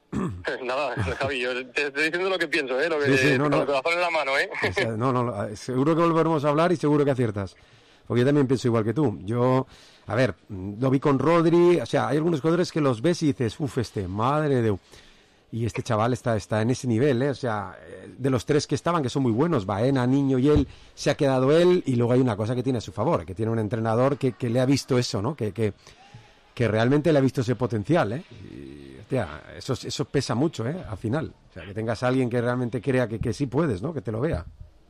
Nada, Javi, yo te estoy diciendo lo que pienso, ¿eh? Lo que, sí, sí, no, con no. el corazón en la mano, ¿eh? O sea, no, no, seguro que volveremos a hablar y seguro que aciertas. Porque yo también pienso igual que tú. Yo, a ver, lo vi con Rodri, o sea, hay algunos jugadores que los ves y dices, uff, este, madre de Dios. Y este chaval está, está en ese nivel, ¿eh? O sea, de los tres que estaban, que son muy buenos, Baena, Niño y él, se ha quedado él, y luego hay una cosa que tiene a su favor, que tiene un entrenador que, que le ha visto eso, ¿no? Que, que, que realmente le ha visto ese potencial, ¿eh? Y, hostia, eso, eso pesa mucho, ¿eh? Al final. O sea, que tengas a alguien que realmente crea que, que sí puedes, ¿no? Que te lo vea.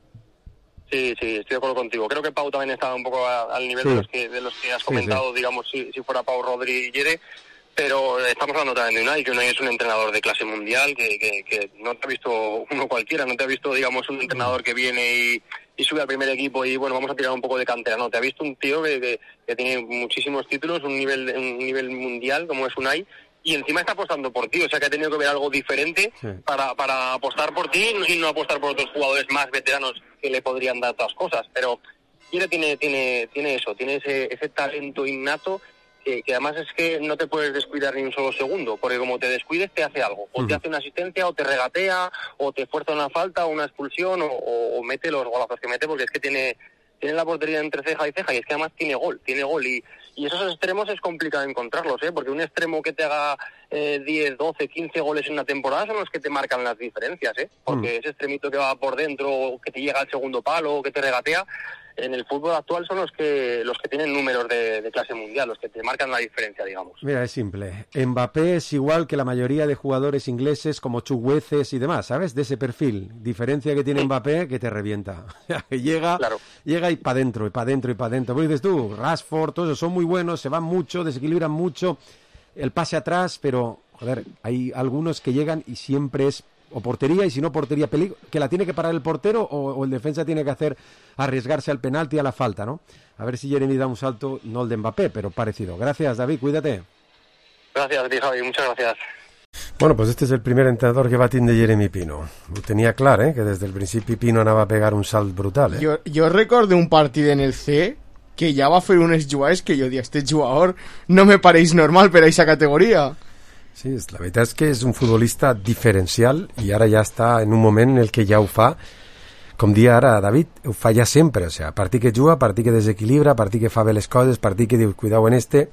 Sí, sí, estoy de acuerdo contigo. Creo que Pau también está un poco a, al nivel sí. de los que de los que has comentado, sí, sí. digamos, si, si fuera Pau, Rodri y Yere. Pero estamos hablando también de Unai, que Unai es un entrenador de clase mundial, que, que, que no te ha visto uno cualquiera, no te ha visto, digamos, un entrenador que viene y, y sube al primer equipo y, bueno, vamos a tirar un poco de cantera, no, te ha visto un tío que, que, que tiene muchísimos títulos, un nivel un nivel mundial como es Unai, y encima está apostando por ti, o sea que ha tenido que ver algo diferente sí. para, para apostar por ti y no apostar por otros jugadores más veteranos que le podrían dar otras cosas, pero Quiere tiene, tiene, tiene eso, tiene ese, ese talento innato. Que, que además es que no te puedes descuidar ni un solo segundo, porque como te descuides te hace algo, o te hace una asistencia, o te regatea, o te fuerza una falta, o una expulsión, o, o, o mete los golazos que mete, porque es que tiene tiene la portería entre ceja y ceja, y es que además tiene gol, tiene gol, y, y esos extremos es complicado encontrarlos, ¿eh? Porque un extremo que te haga eh, diez, doce, quince goles en una temporada son los que te marcan las diferencias, ¿eh? Porque mm. ese extremito que va por dentro, que te llega al segundo palo, o que te regatea, en el fútbol actual son los que los que tienen números de, de clase mundial, los que te marcan la diferencia, digamos. Mira, es simple. Mbappé es igual que la mayoría de jugadores ingleses como Chugueces y demás, ¿sabes? De ese perfil. Diferencia que tiene Mbappé que te revienta. llega, claro. llega y para adentro, y para adentro, y para adentro. Pues dices tú, Rashford, todos esos son muy buenos, se van mucho, desequilibran mucho, el pase atrás, pero, joder, hay algunos que llegan y siempre es o portería, y si no portería, peligro, que la tiene que parar el portero o, o el defensa tiene que hacer arriesgarse al penalti y a la falta, ¿no? A ver si Jeremy da un salto, no el de Mbappé, pero parecido. Gracias, David, cuídate. Gracias, Javi, muchas gracias. Bueno, pues este és el primer entrenador que va tindre Jeremy Pino. Ho tenia clar, eh? Que des del principi Pino anava a pegar un salt brutal, eh? Jo, jo recordo un partit en el C que ja va fer unes jugades que jo dia, este jugador no me pareix normal per a aquesta categoria. Sí, la veritat és que és un futbolista diferencial i ara ja està en un moment en el que ja ho fa, com dia ara David, ho fa ja sempre, o sigui, a partir que juga, a partir que desequilibra, a partir que fa bé les coses, a partir que diu, cuidao en este,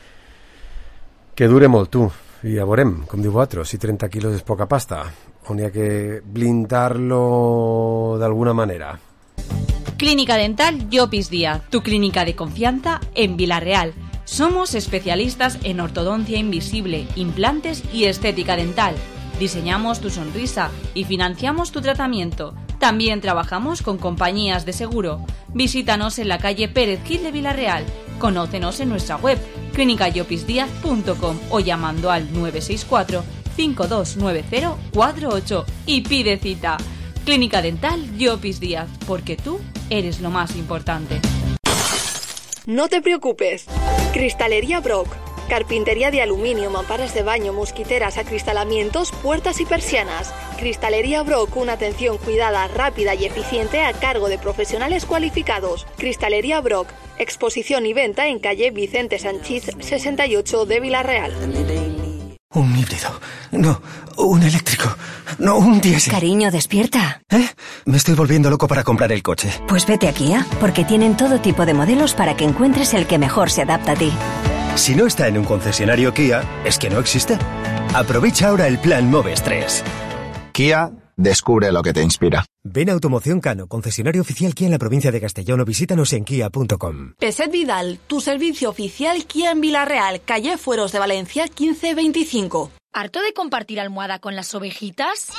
que dure molt, tu, i ja veurem, com diu vosaltres, si trenta quilos és poca pasta, on hi ha que blindarlo d'alguna manera. Clínica Dental Llopis Díaz, tu clínica de confianza en Vilareal. Somos especialistas en ortodoncia invisible, implantes y estética dental. Diseñamos tu sonrisa y financiamos tu tratamiento. También trabajamos con compañías de seguro. Visítanos en la calle Pérez Gil de Vilareal. Conócenos en nuestra web clínica llopis díaz punto com o llamando al nueve seis cuatro, cinco dos nueve cero, cuatro ocho y pide cita. Clínica Dental Llopis Díaz, porque tú eres lo más importante. No te preocupes. Cristalería Brock. Carpintería de aluminio, mamparas de baño, mosquiteras, acristalamientos, puertas y persianas. Cristalería Brock, una atención cuidada, rápida y eficiente a cargo de profesionales cualificados. Cristalería Brock, exposición y venta en calle Vicente Sanchís sesenta y ocho de Villarreal. Un híbrido. No, un eléctrico. No, un diésel. Cariño, despierta. ¿Eh? Me estoy volviendo loco para comprar el coche. Pues vete a Kia, porque tienen todo tipo de modelos para que encuentres el que mejor se adapta a ti. Si no está en un concesionario Kia, es que no existe. Aprovecha ahora el plan Moves tres. Kia, descubre lo que te inspira. Ven a Automoción Cano, concesionario oficial Kia en la provincia de Castellón, o visítanos en kia punto com. Peset Vidal, tu servicio oficial Kia en Villarreal, calle Fueros de Valencia quince veinticinco. ¿Harto de compartir almohada con las ovejitas?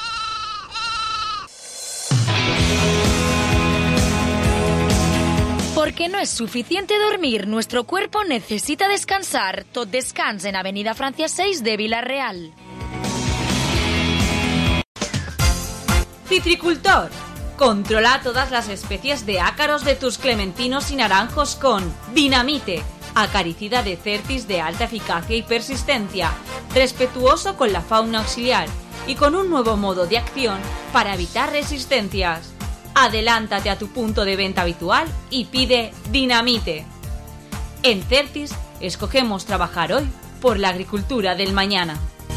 Porque no es suficiente dormir, nuestro cuerpo necesita descansar. Tot descans en Avenida Francia seis de Villarreal. Citricultor. Controla todas las especies de ácaros de tus clementinos y naranjos con Dinamite, acaricida de Certis de alta eficacia y persistencia, respetuoso con la fauna auxiliar y con un nuevo modo de acción para evitar resistencias. Adelántate a tu punto de venta habitual y pide Dinamite. En Certis escogemos trabajar hoy por la agricultura del mañana.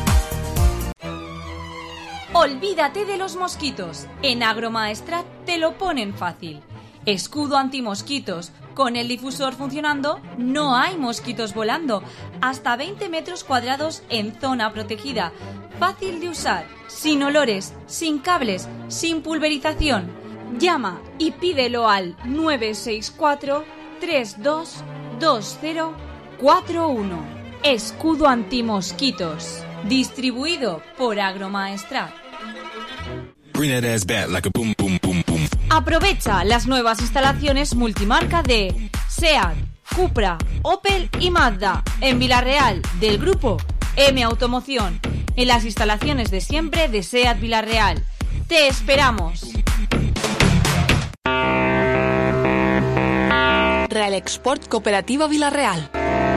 Olvídate de los mosquitos. En Agromaestrat te lo ponen fácil. Escudo antimosquitos. Con el difusor funcionando, no hay mosquitos volando. Hasta veinte metros cuadrados en zona protegida. Fácil de usar, sin olores, sin cables, sin pulverización. Llama y pídelo al nueve seis cuatro, tres dos dos cero cuatro uno. Escudo antimosquitos. Distribuido por Agromaestrat. Aprovecha las nuevas instalaciones multimarca de SEAT, Cupra, Opel y Mazda en Villarreal del grupo M Automoción, en las instalaciones de siempre de SEAT Villarreal. ¡Te esperamos! Real Export Cooperativa Villarreal.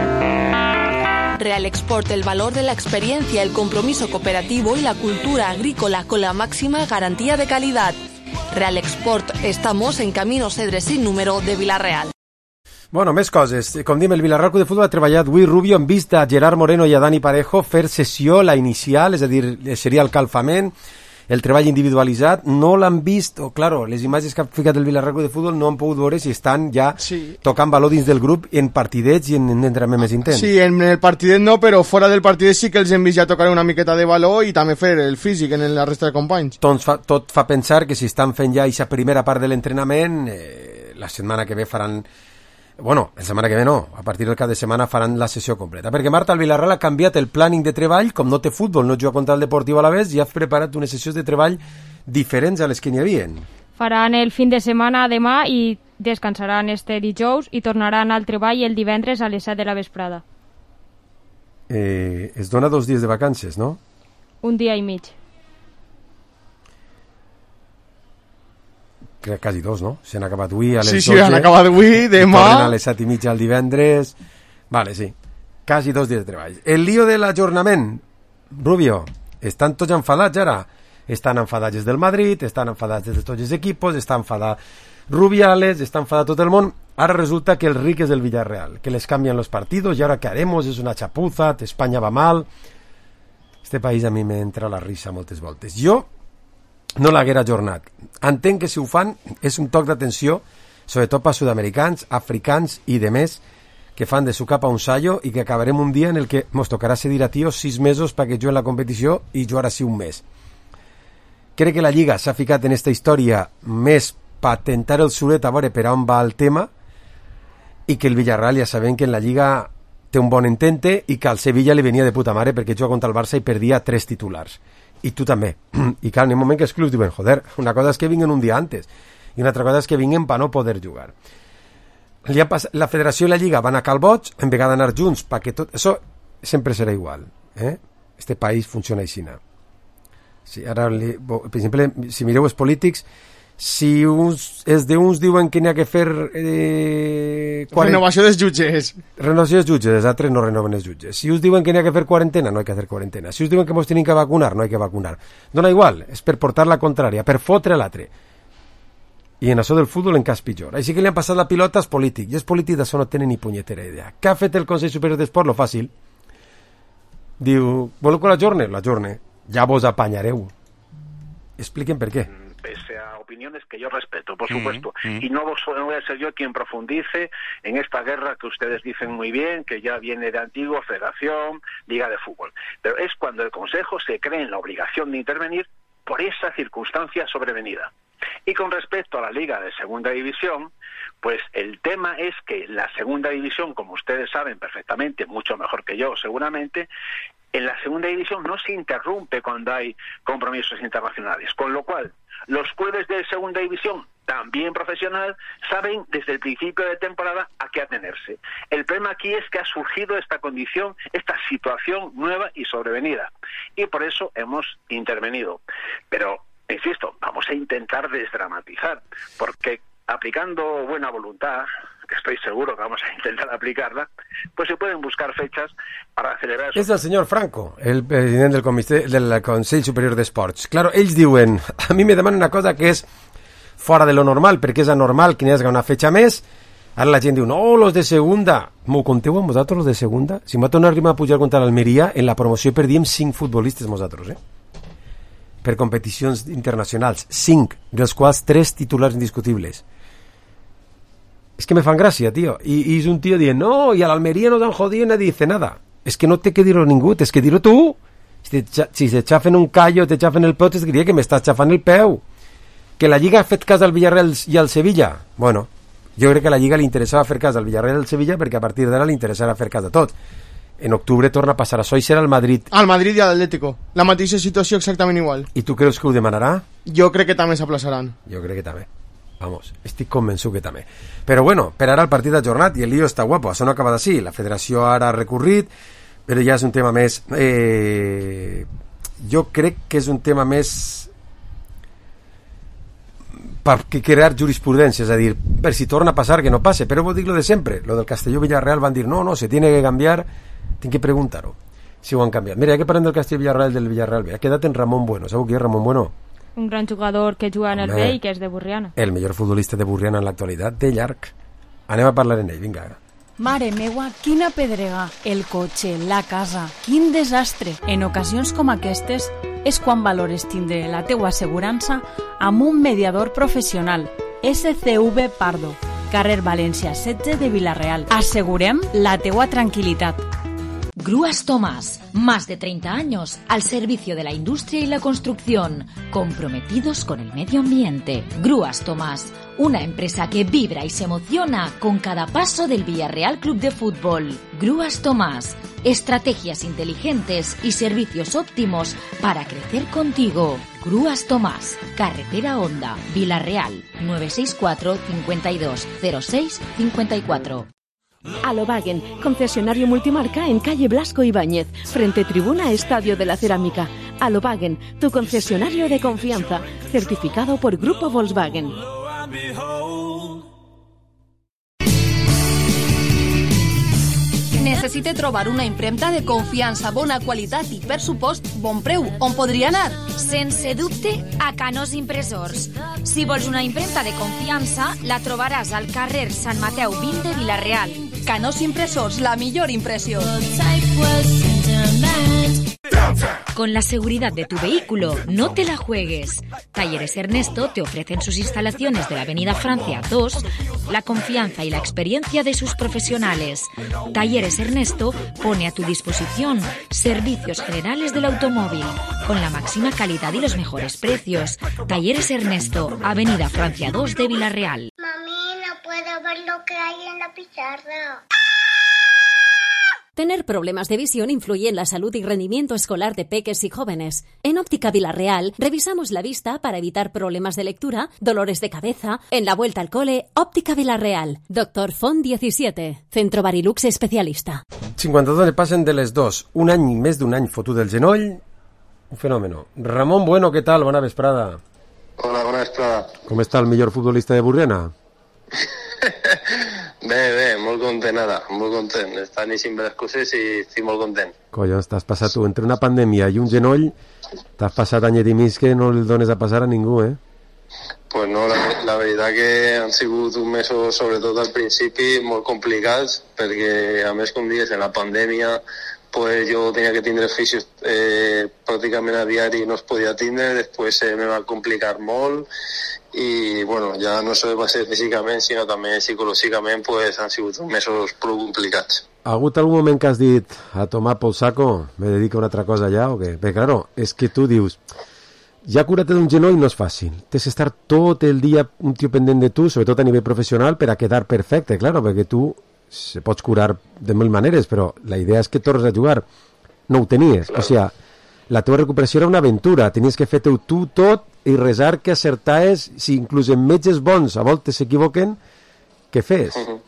Real Export, el valor de la experiencia, el compromiso cooperativo y la cultura agrícola con la máxima garantía de calidad. Real Export, estamos en Camino Cedre sin número de Villarreal. Bueno, més coses. Com diem, el Villarreal Club de Futbol ha treballat avui, Rubio, hem vist a Gerard Moreno i a Dani Parejo fer sessió, la inicial, és a dir, seria el calfament, el treball individualitzat. No l'han vist, o claro, les imatges que ha ficat el Villarreal Club de Futbol no han pogut veure si estan ja sí. tocant valor dins del grup en partidets i en, en entrenament més intens. Sí, en el partidet no, però fora del partidet sí que els hem vist ja tocar una miqueta de valor i també fer el físic en la resta de companys. Tot fa, tot fa pensar que si estan fent ja aquesta primera part de l'entrenament, eh, la setmana que ve faran... Bueno, la setmana que ve no, a partir del cap de setmana faran la sessió completa, perquè Marta, el Villarreal ha canviat el planning de treball, com no té futbol, no juga contra el Deportiu Alavés, i ha preparat unes sessions de treball diferents a les que n'hi havien. Faran el fin de setmana demà i descansaran este dijous i tornaran al treball el divendres a les set de la vesprada. Eh, es dona dos dies de vacances, no? Un dia i mig. Crec quasi dos, no? S'han acabat avui a les sí, dotze. Sí, sí, han acabat avui, demà... Tornen a les set i mitja el divendres... Vale, sí. Quasi dos dies de treball. El lío de l'ajornament. Rubio, estan tots enfadats ara. Estan enfadats des del Madrid, estan enfadats des de tots els equipos, estan enfadat Rubiales, està enfadat tot el món. Ara resulta que el ric és el Villarreal, que les canvian los partidos, y ahora ¿qué haremos? Es una chapuza, España va mal... Este país a mi m'entra la risa moltes voltes. Jo no l'haguera ajornat. Entenc que si ho fan és un toc d'atenció, sobretot per sud-americans, africans i demés que fan de su capa un sallo i que acabarem un dia en el que ens tocarà cedir a tios sis mesos perquè juguen la competició i jo ara sí un mes. Crec que la Lliga s'ha ficat en esta història més per tentar el suret a veure per on va el tema i que el Villarreal ja sabem que en la Lliga té un bon entente i que al Sevilla li venia de puta mare perquè juga contra el Barça i perdia tres titulars. I tu també. I clar, en un moment que els clubs diuen, joder, una cosa és que vinguen un dia antes i una altra cosa és que vinguen per no poder jugar. La federació i la Lliga van a calboig, en vegada d'anar junts, perquè tot... Això sempre serà igual. Eh? Este país funciona així. Sí, ara, li... per exemple, si mireu els polítics, Si uns, els d'uns diuen que n'hi ha que fer... Eh, quarent... Renovació dels jutges. Renovació dels jutges, els altres no renoven els jutges. Si us diuen que n'hi ha que fer quarantena, no hay que hacer quarantena. Si us diuen que mos tenim que vacunar, no hay que vacunar. Dona igual, és per portar la contrària, per fotre l'altre. I en això del futbol en cas pitjor. Així que li han passat la pilota als polítics, i els polítics d'això no tenen ni punyetera idea. Què ha fet el Consell Superior d'Esport? Lo fàcil. Diu, voleu que la jorne? La jorne. Ja vos apanyareu. Expliquen per què. Pese a opiniones que yo respeto, por supuesto, uh-huh. y no voy a ser yo quien profundice en esta guerra que ustedes dicen muy bien, que ya viene de antiguo, Federación, Liga de Fútbol. Pero es cuando el Consejo se cree en la obligación de intervenir por esa circunstancia sobrevenida. Y con respecto a la Liga de Segunda División, pues el tema es que la Segunda División, como ustedes saben perfectamente, mucho mejor que yo seguramente, en la Segunda División no se interrumpe cuando hay compromisos internacionales, con lo cual los clubes de Segunda División, también profesional, saben desde el principio de temporada a qué atenerse. El problema aquí es que ha surgido esta condición, esta situación nueva y sobrevenida, y por eso hemos intervenido. Pero, insisto, vamos a intentar desdramatizar, porque aplicando buena voluntad, que estoy seguro que vamos a intentar aplicarla, pues se pueden buscar fechas para celebrar... És el senyor Franco, el president del, comitè, del Consell Superior d'Esports. Claro, ells diuen, a mi me demanen una cosa que és fora de lo normal, perquè és anormal que n'hi hagi una fecha més. Ara la gent diu, no, los de segunda. M'ho conteu amb vosaltres, los de segunda? Si m'ha tornat a pujar contra l'Almeria, en la promoció perdíem cinc futbolistes nosaltres, eh? Per competicions internacionals. Cinc, dels quals tres titulars indiscutibles. Es que me fan gracia, tío. Y, y es un tío diciendo, no, y a la Almería no dan jodido y nadie dice nada. Es que no té que dir-ho ningú, tens que dir-ho tu. Si, te, si se chafen un callo, te chafen el peu, te diria que m'estàs xafant el peu. Que la Lliga ha fet cas al Villarreal i al Sevilla. Bueno, jo crec que a la Lliga li interessava fer cas al Villarreal i al Sevilla perquè a partir d'ara li interessarà fer cas de tot. En octubre torna a passar això i serà el Madrid. Al Madrid i a l'Atlético. La mateixa situació exactament igual. I tu creus que ho demanarà? Jo crec que també s'aplaçaran. Jo crec que també. Vamos, estic convençut que també. Però bueno, per ara el partit ha ajornat i el lío està guapo. Això no acaba d'ací. La federació ara ha recurrit, però ja és un tema més... Eh, jo crec que és un tema més per crear jurisprudència, és a dir, per si torna a passar que no passe, però vos dic lo de sempre. Lo del Castelló-Villarreal van dir, no, no, se tiene que canviar, tinc que preguntar-ho si ho han canviat. Mira, ja que parlem del Castelló-Villarreal del Villarreal, ha quedat en Ramon Bueno. Sabeu qui és Ramon Bueno? Un gran jugador que juga en el B i que és de Burriana. El millor futbolista de Burriana en l'actualitat, de llarg. Anem a parlar en ell, vinga. Mare meua, quina pedrega. El cotxe, la casa, quin desastre. En ocasions com aquestes és quan valores tindre la teua assegurança amb un mediador professional. S C V Pardo, carrer València setze de Vila-real. Assegurem la teua tranquil·litat. Grúas Tomás, más de treinta años al servicio de la industria y la construcción, comprometidos con el medio ambiente. Grúas Tomás, una empresa que vibra y se emociona con cada paso del Villarreal Club de Fútbol. Grúas Tomás, estrategias inteligentes y servicios óptimos para crecer contigo. Grúas Tomás, carretera Honda, Vila-real, nueve seis cuatro, cincuenta y dos, cero seis, cincuenta y cuatro. Alobagen, concesionario multimarca en calle Blasco Ibáñez, frente tribuna Estadio de la Cerámica. Alobagen, tu concesionario de confianza, certificado por Grupo Volkswagen. Necessite trobar una impremta de confiança, bona qualitat i, per supost, bon preu. On podria anar? Sense dubte, a Canós Impressors. Si vols una impremta de confiança, la trobaràs al carrer Sant Mateu vint de Vila-real. Canós Impressors, la millor impressió. Con la seguridad de tu vehículo, no te la juegues. Talleres Ernesto te ofrecen sus instalaciones de la Avenida Francia dos, la confianza y la experiencia de sus profesionales. Talleres Ernesto pone a tu disposición servicios generales del automóvil, con la máxima calidad y los mejores precios. Talleres Ernesto, Avenida Francia dos de Vila-real. Mami, no puedo ver lo que hay en la pizarra. Tener problemas de visión influye en la salud y rendimiento escolar de peques y jóvenes. En Óptica Vila-real revisamos la vista para evitar problemas de lectura, dolores de cabeza. En la vuelta al cole, Óptica Vila-real. Doctor Font diecisiete, Centro Barilux especialista. cinquanta-dos le passen de les dos. Un any, més d'un any fotut del genoll. Un fenòmeno. Ramon Bueno, què tal? Bona vesprada. Hola, bona vesprada. Com està el millor futbolista de Burriana? Bé, bé, molt content ara, molt content. Està anant les coses i estic molt content. Collons, t'has passat tu entre una pandèmia i un genoll, t'has passat anyet i mig que no el dones a passar a ningú, eh? Pues no, la, la veritat que han sigut uns mesos, sobretot al principi, molt complicats, perquè a més, com digues, en la pandèmia pues jo tenia que tindre fisios eh, pràcticament a diari i no es podia tindre, després eh, me va complicar molt i bueno, ja no se va ser físicament sinó també psicològicament pues, han sigut uns mesos prou complicats. Ha hagut algun moment que has dit a tomar pel saco, me dedico a una altra cosa ja o què? Perquè claro, és que tu dius ja curar-te d'un genoll no és fàcil, tens que estar tot el dia un tio pendent de tu, sobretot a nivell professional, per a quedar perfecte, claro, perquè tu se pots curar de mil maneres, però la idea és que tornes a jugar. No ho tenies. Claro. O sigui, la teva recuperació era una aventura. Tenies que fer-te tu tot i resar que acertaes, si inclús en metges bons a voltes s'equivoquen, què fes? Uh-huh.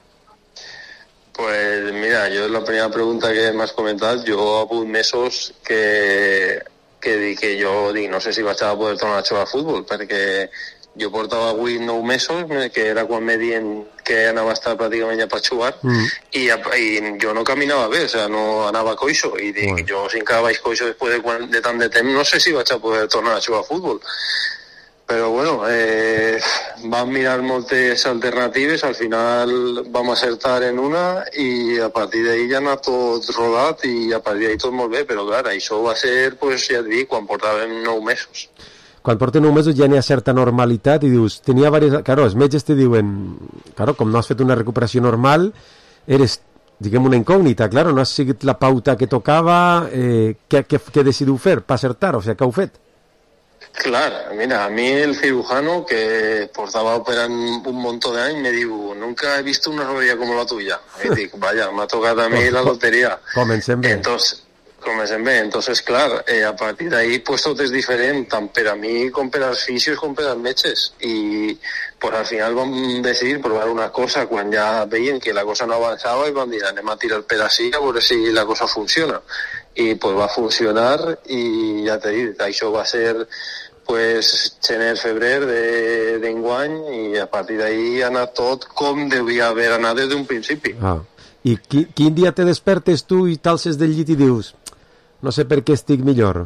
Pues mira, yo la primera pregunta que m'has comentat, jo ha hagut mesos que, que, dic, que jo dic, no sé si vaig a poder tornar a jugar a futbol, perquè jo portava avui nou mesos, que era quan me dient que anava a estar pràcticament ja per jugar, mm. i, i jo no caminava bé, o sea, no anava coixo, i dic, bueno. jo si encara vaig coixo després de, de tant de temps, no sé si vaig a poder tornar a jugar a futbol. Però bueno, eh, vam mirar moltes alternatives, al final vam acertar en una i a partir d'ahí ja anat tot rodat i a partir d'ahí tot molt bé, però clar, això va ser, pues, ja et dic, quan portàvem nou mesos. Quan porten nou mesos ja n'hi ha certa normalitat i dius, tenia diverses... Claro, els metges te diuen, claro, com no has fet una recuperació normal, eres, diguem, una incògnita, claro, no has seguit la pauta que tocava, eh, què, què, què decidiu fer per acertar, o sigui, què heu fet? Claro, mira, a mí el cirujano que portaba operando un montón de años me dijo, nunca he visto una rodilla como la tuya. Y digo, vaya, me ha tocado a mí la lotería. Comencem bé. Entonces... Comencem bé, entonces, clar, eh, a partir d'ahí pues, tot és diferent, tant per a mi com per als fisios com per als metges, i pues, al final vam decidir provar una cosa quan ja veien que la cosa no avançava i vam dir, anem a tirar per ací a veure si la cosa funciona, i pues, va funcionar i ja t'he dit, això va ser pues, gener, febrer d'enguany i a partir d'ahí ha anat tot com devia haver anat des d'un principi. Ah. I qui, quin dia te despertes tu i t'alces del llit i dius no sé per què estic millor?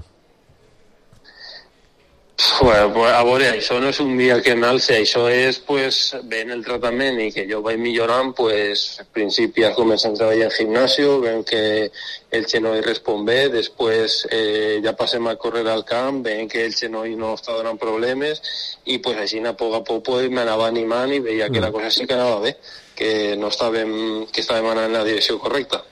Bueno, pues, a veure, això no és un dia que m'alce, això és pues, ben el tractament i que jo vaig millorant, pues, al principi ja comencem a treballar en gimnasio, veiem que el genoll respon bé, després eh, ja passem a córrer al camp, veiem que el genoll no està donant problemes i pues, així a poc a poc pues, m'anava animant i veia que la cosa sí que anava bé, que no estàvem, que estàvem anant en la direcció correcta.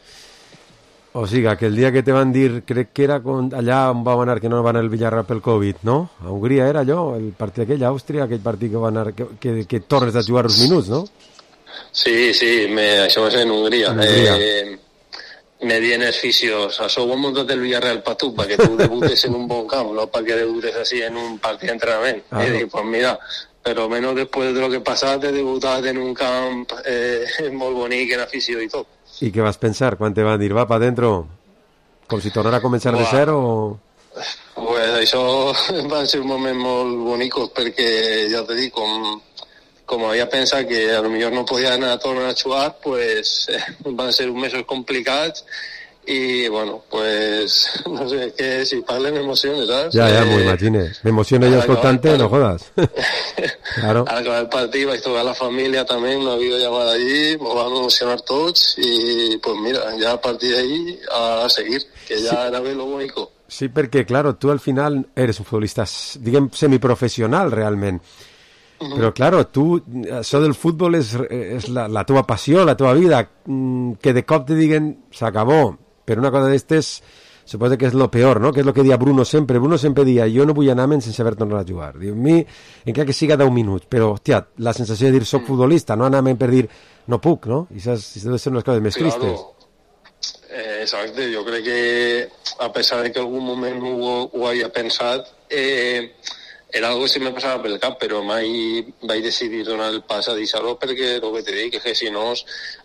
O sigui, que el dia que te van dir, crec que era con, allà on vam anar, que no van anar el Villarreal pel Covid, no? A Hongria era allò, el partit aquell, a Àustria, aquell partit que va anar, que, que, que tornes a jugar uns minuts, no? Sí, sí, me, això va ser en Hongria. En Hongria. Eh, me dien els fisios, això ho hem muntat el Villarreal per tu, perquè tu debutes en un bon camp, no perquè debutes així en un partit d'entrenament. Ah, I dic, pues mira, però menos després de lo que passaste, he debutat en un camp eh, molt bonic, en afició i tot. I què vas pensar quan te van dir, va, pa dentro? Com si tornara a començar Buah. de zero? O... Pues això van ser moments molt bonics perquè, ja te dic, com, com havia pensat que a lo millor no podia anar a tornar a jugar, pues eh, van ser uns mesos complicats i, bueno, pues, no sé, que si parlen emociones, ¿sabes? Ja, ja, m'ho imagino. M'emociona jo escoltante, no jodas. Claro. Al acabar el partit vaig trobar la família també, una videollamada allí, m'ho van emocionar tots i, pues mira, ja a partir d'ahí a seguir, que ja sí. Era bé lo bonico. Sí, perquè, claro, tu al final eres un futbolista, diguem, semiprofessional realment. Uh-huh. Però, claro, tu, això del futbol és, és la, la teva passió, la teva vida, que de cop te diguen, s'acabó. Però una cosa d'estes, suposo que és lo peor, no? Que és lo que dia Bruno sempre. Bruno sempre dia, jo no vull anar-me'n sense haver tornat a jugar. Diu, mi, encara que siga deu minuts, però, hòstia, la sensació de dir soc futbolista, no anar-me'n per dir no puc, no? I això deu ser unes coses més claro. Tristes. Eh, exacte, jo crec que a pesar de que algun moment ho, ho havia pensat, eh, era algo que se me passava pel cap, però mai vaig decidir donar el pas a deixar-ho perquè el que te dic és que si no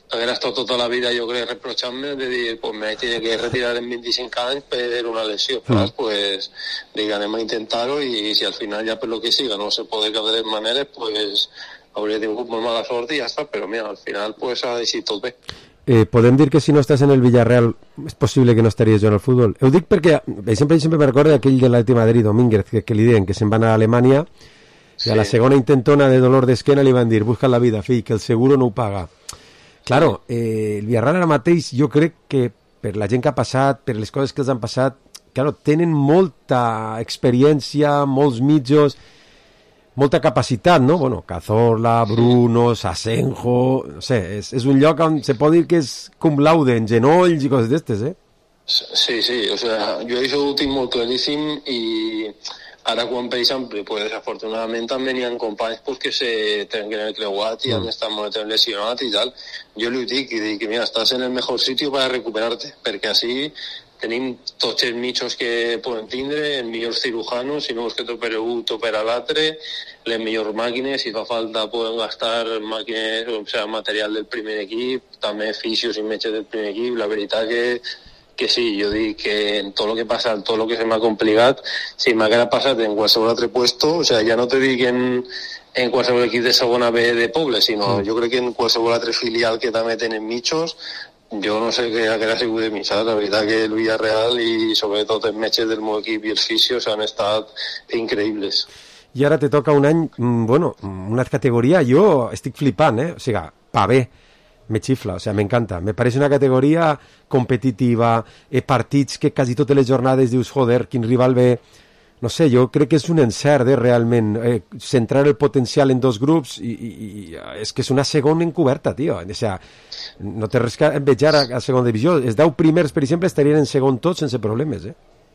haguera estat tota la vida, jo crec, reprochant-me de dir, pues me tiene que retirar en vint-i-cinc anys per una lesió, mm. ¿sabes? Pues dic, anem a intentar-ho i si al final ja per lo que siga no se pot cap de maneres, pues hauria tingut molt mala sort i ja està, però mira, al final pues ha deixat tot bé. Eh, podem dir que si no estàs en el Villarreal és possible que no estaries jo en el futbol. Ho dic perquè sempre, sempre me recordo aquell de l'Atleti Madrid, Domínguez, que, que li deien que se'n van a Alemanya sí. I a la segona intentona de dolor d'esquena li van dir, busca la vida, fill, que el seguro no ho paga. Claro, eh, el Villarreal ara mateix jo crec que per la gent que ha passat, per les coses que els han passat, claro, tenen molta experiència, molts mitjos, molta capacitat, no? Bueno, Cazorla, Bruno, Sasenjo, no sé, és, és un lloc on se pot dir que és cum laude, en genolls i coses d'estes, eh? Sí, sí, o sea, jo això ho tinc molt claríssim i ara quan, per exemple, pues, desafortunadament també n'hi ha companys pues, que se trenquen el creuat i mm. han estat molt lesionats i tal. Jo li dic, i dic, mira, estàs en el millor sitio per recuperar-te, perquè així tenim tots els mitjos que podem tindre, els millors cirujanos, si no vols que t'opera un, t'opera l'altre, les millors màquines, si fa falta podem gastar màquines, o sigui, material del primer equip, també fisios i metges del primer equip. La veritat que, que sí, jo dic que en tot el que passa, en tot el que se m'ha complicat, si m'haguera passat en qualsevol altre puesto, o sigui, ja no te dic en, en qualsevol equip de segona B de poble, sinó mm. jo crec que en qualsevol altre filial que també tenen mitjos, jo no sé què haguera sigut de mi, saps? La veritat que el Villarreal i sobretot els metges del meu equip i els fisios han estat increïbles. I ara te toca un any, bueno, una categoria, jo estic flipant, eh? O sigui, pa bé, me xifla, o sigui, m'encanta. Me pareix una categoria competitiva, eh, partits que quasi totes les jornades dius, joder, quin rival ve... No sé, jo crec que és un encert, eh, realment, eh, centrar el potencial en dos grups i, i, i és que és una segona encoberta, tio. O sigui, no té res que envejar a, a segona divisió. Els deu primers, per exemple, estarien en segon tots sense problemes, eh?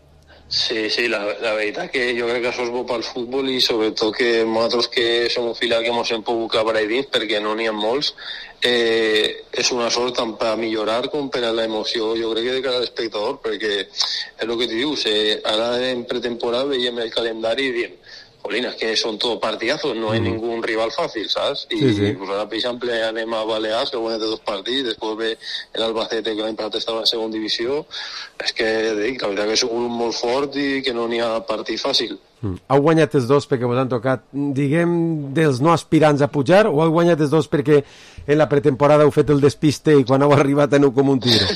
Sí, sí, la, la veritat que jo crec que això és bo pel futbol i sobretot que nosaltres que som un filial que ens hem pogut clavar ahí dins perquè no n'hi ha molts, eh, és una sort tant per millorar com per a l'emoció, jo crec que de cada espectador, perquè és el que t'hi dius, eh, ara en pretemporada veiem el calendari i diem, jolín, és que són tots partidazos, no hi ha mm. ningú rival fàcil, saps? I sí, sí. Pues ara, per exemple, anem a Balears, que guanyem de dos partits, després ve l'Albacete, que l'any passat estava en segona divisió. És que, dic, la veritat que és un grup molt fort i que no n'hi ha partit fàcil. Mm. Heu guanyat els dos perquè vos han tocat, diguem, dels no aspirants a pujar, o heu guanyat els dos perquè en la pretemporada heu fet el despiste i quan heu arribat aneu com un tiro?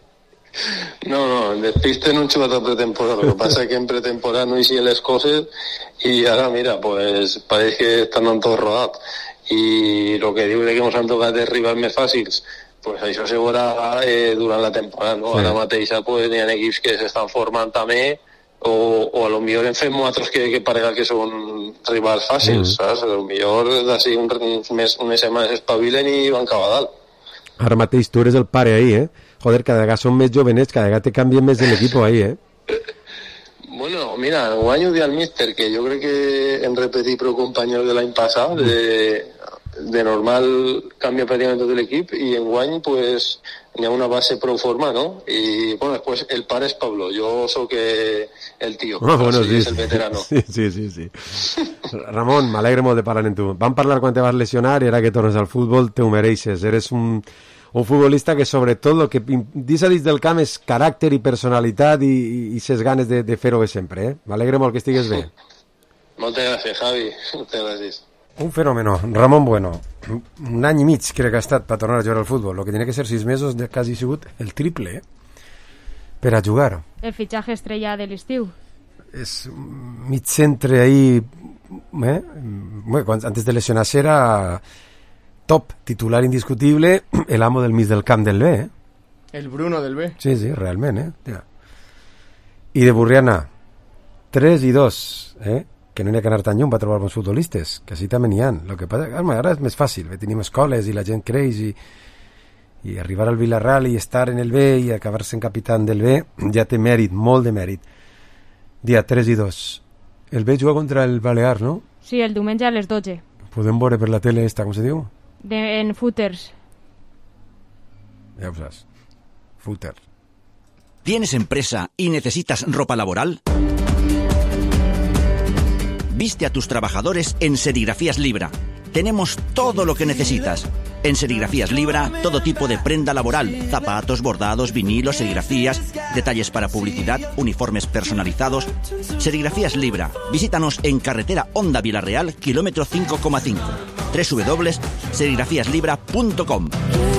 No, no, en despiste no hem jugat a pretemporada, el que passa és que en pretemporada no hicieron les coses i ara, mira, pues pareix que estan en tot rodat. I el que diu que ens han tocat els rivals més fàcils, pues això se veurà eh, durant la temporada, no? Sí. Ara mateix pues, hi ha equips que s'estan formant també, o, o a lo millor hem fet nosaltres que, que parega que són rivals fàcils, mm. saps? A lo millor d'ací un, unes, unes setmanes espavilen i van cap a dalt. Ara mateix tu eres el pare ahí, eh? Joder, cada vegada són més jovenets, cada vegada te canvien més de l'equip ahí, eh? Bueno, mira, guanyo di al míster, que jo crec que hem repetit per companyero de l'any passat, de, de normal canvia pràcticament tot l'equip, i en guany, pues, hi ha una base prou forma, no? I, bueno, després el pare és Pablo, jo sóc el tio, oh, bueno, sí, és el veterano. Sí, sí, sí, sí. Ramon, m'alegre molt de parlar amb tu. Vam parlar quan te vas lesionar i ara que tornes al futbol te ho mereixes. Eres un... un futbolista que sobretot el que deixa dins del camp és caràcter i personalitat i, i, i ses ganes de, de fer-ho bé sempre, eh? M'alegre molt que estigues bé. Moltes gràcies, Javi. Moltes gràcies. Un fenómeno, Ramon Bueno. Un any i mig crec que ha estat per tornar a jugar al futbol. Lo que tiene que ser sis mesos de quasi sigut el triple, eh? Per a jugar. El fitxatge estrella de l'estiu. És mig centre ahí, eh? Bueno, antes de lesionarse era... top, titular indiscutible, el amo del mig del camp del B, eh? El Bruno del B. Sí, sí, realment, eh? Ja. I de Burriana, tres i dos, eh? Que no n'hi ha que anar tan lluny per trobar bons futbolistes, que així també n'hi ha. Lo que passa, ara és més fàcil, eh? Tenim escoles i la gent creix i, i arribar al Villarreal i estar en el B i acabar-se en capitán del B ja té mèrit, molt de mèrit. Dia tres i dos. El B juga contra el Balears, no? Sí, el diumenge a les dotze. Podem veure per la tele esta, com se diu? De, en Footers. Ya usas. Footers. ¿Tienes empresa y necesitas ropa laboral? Viste a tus trabajadores en Serigrafías Libra. Tenemos todo lo que necesitas. En Serigrafías Libra, todo tipo de prenda laboral, zapatos, bordados, vinilos, serigrafías, detalles para publicidad, uniformes personalizados. Serigrafías Libra, visítanos en carretera Honda Vilarreal, kilómetro cinco coma cinco, doble u doble u doble u punto serigrafías libra punto com.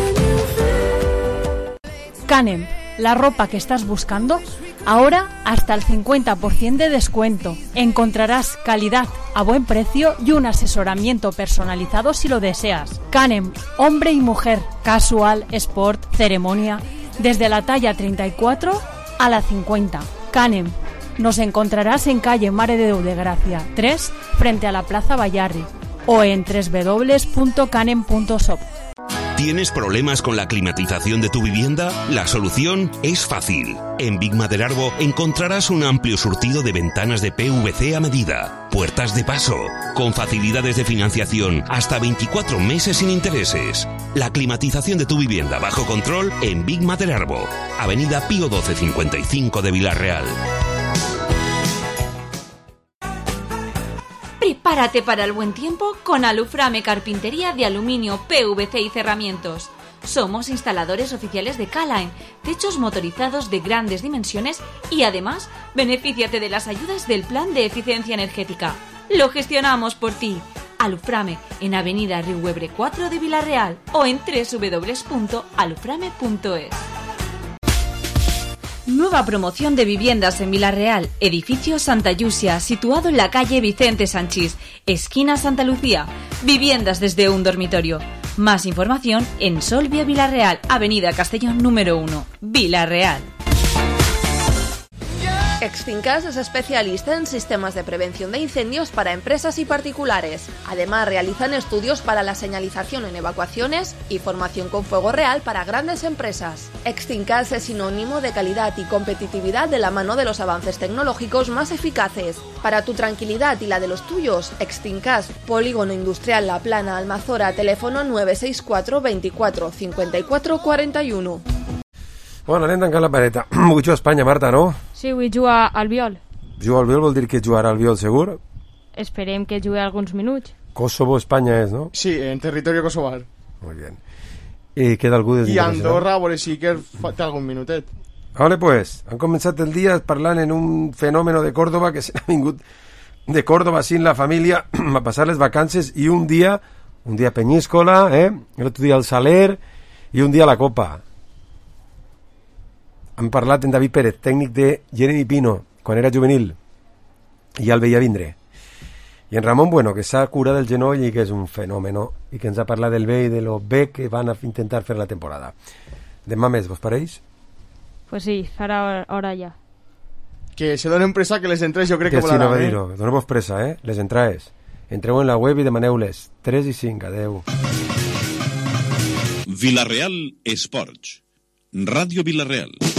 Canem, la ropa que estás buscando, ahora hasta el cincuenta por ciento de descuento. Encontrarás calidad a buen precio y un asesoramiento personalizado si lo deseas. Canem, hombre y mujer, casual, sport, ceremonia, desde la talla treinta y cuatro a la cincuenta. Canem, nos encontrarás en calle Mare de Déu de Gracia tres, frente a la Plaza Bayarri, o en doble u doble u doble u punto canem punto shop. ¿Tienes problemas con la climatización de tu vivienda? La solución es fácil. En Big Maderarbo encontrarás un amplio surtido de ventanas de P V C a medida, puertas de paso, con facilidades de financiación hasta veinticuatro meses sin intereses. La climatización de tu vivienda bajo control en Big Maderarbo, Avenida Pío doce cincuenta y cinco de Vilarreal. Prepárate para el buen tiempo con Aluframe Carpintería de Aluminio, P V C y Cerramientos. Somos instaladores oficiales de K-Line, techos motorizados de grandes dimensiones y además benefíciate de las ayudas del Plan de Eficiencia Energética. Lo gestionamos por ti. Aluframe en Avenida Riuebre cuatro de Vilarreal o en doble u doble u doble u punto aluframe punto es. Nueva promoción de viviendas en Vilarreal, edificio Santa Yusia, situado en la calle Vicente Sanchís, esquina Santa Lucía. Viviendas desde un dormitorio. Más información en Solvia Vilarreal, Avenida Castellón número uno, Vilarreal. Extincas es especialista en sistemas de prevención de incendios para empresas y particulares. Además, realizan estudios para la señalización en evacuaciones y formación con fuego real para grandes empresas. Extincas es sinónimo de calidad y competitividad de la mano de los avances tecnológicos más eficaces. Para tu tranquilidad y la de los tuyos, Extincas, Polígono Industrial La Plana, Almazora, teléfono nueve seis cuatro veinticuatro cincuenta y cuatro cuarenta y uno. Bueno, anem tancant la pareta. Vull jugar a Espanya, Marta, no? Sí, vull jugar al viol. Jugar al viol vol dir que jugarà al viol, segur? Esperem que jugui alguns minuts. Kosovo, Espanya és, no? Sí, en territorio kosovar. Muy bien. I queda algú des I Andorra, a veure si que té algun minutet. Vale, pues, han començat el dia parlant en un fenòmeno de Córdoba que s'ha vingut de Córdoba sin la família a passar les vacances i un dia, un dia Peñíscola, eh? l'altre dia el Saler i un dia la Copa. Han parlat en David Pérez, tècnic de Jeremy Pino, quan era juvenil, i ja el veia vindre. I en Ramon Bueno, que s'ha curat del genoll i que és un fenòmeno, i que ens ha parlat del bé i de lo bé que van a intentar fer la temporada. Demà més, vos pareix? Pues sí, farà hora ja. Que se donen pressa que les entrades jo crec que, que volaran. Sí, no va dir-ho, doneu-vos pressa, eh? Les entrades. Entreu en la web i demaneu-les. tres i cinc, adeu. Vilarreal Esports. Ràdio Vilarreal.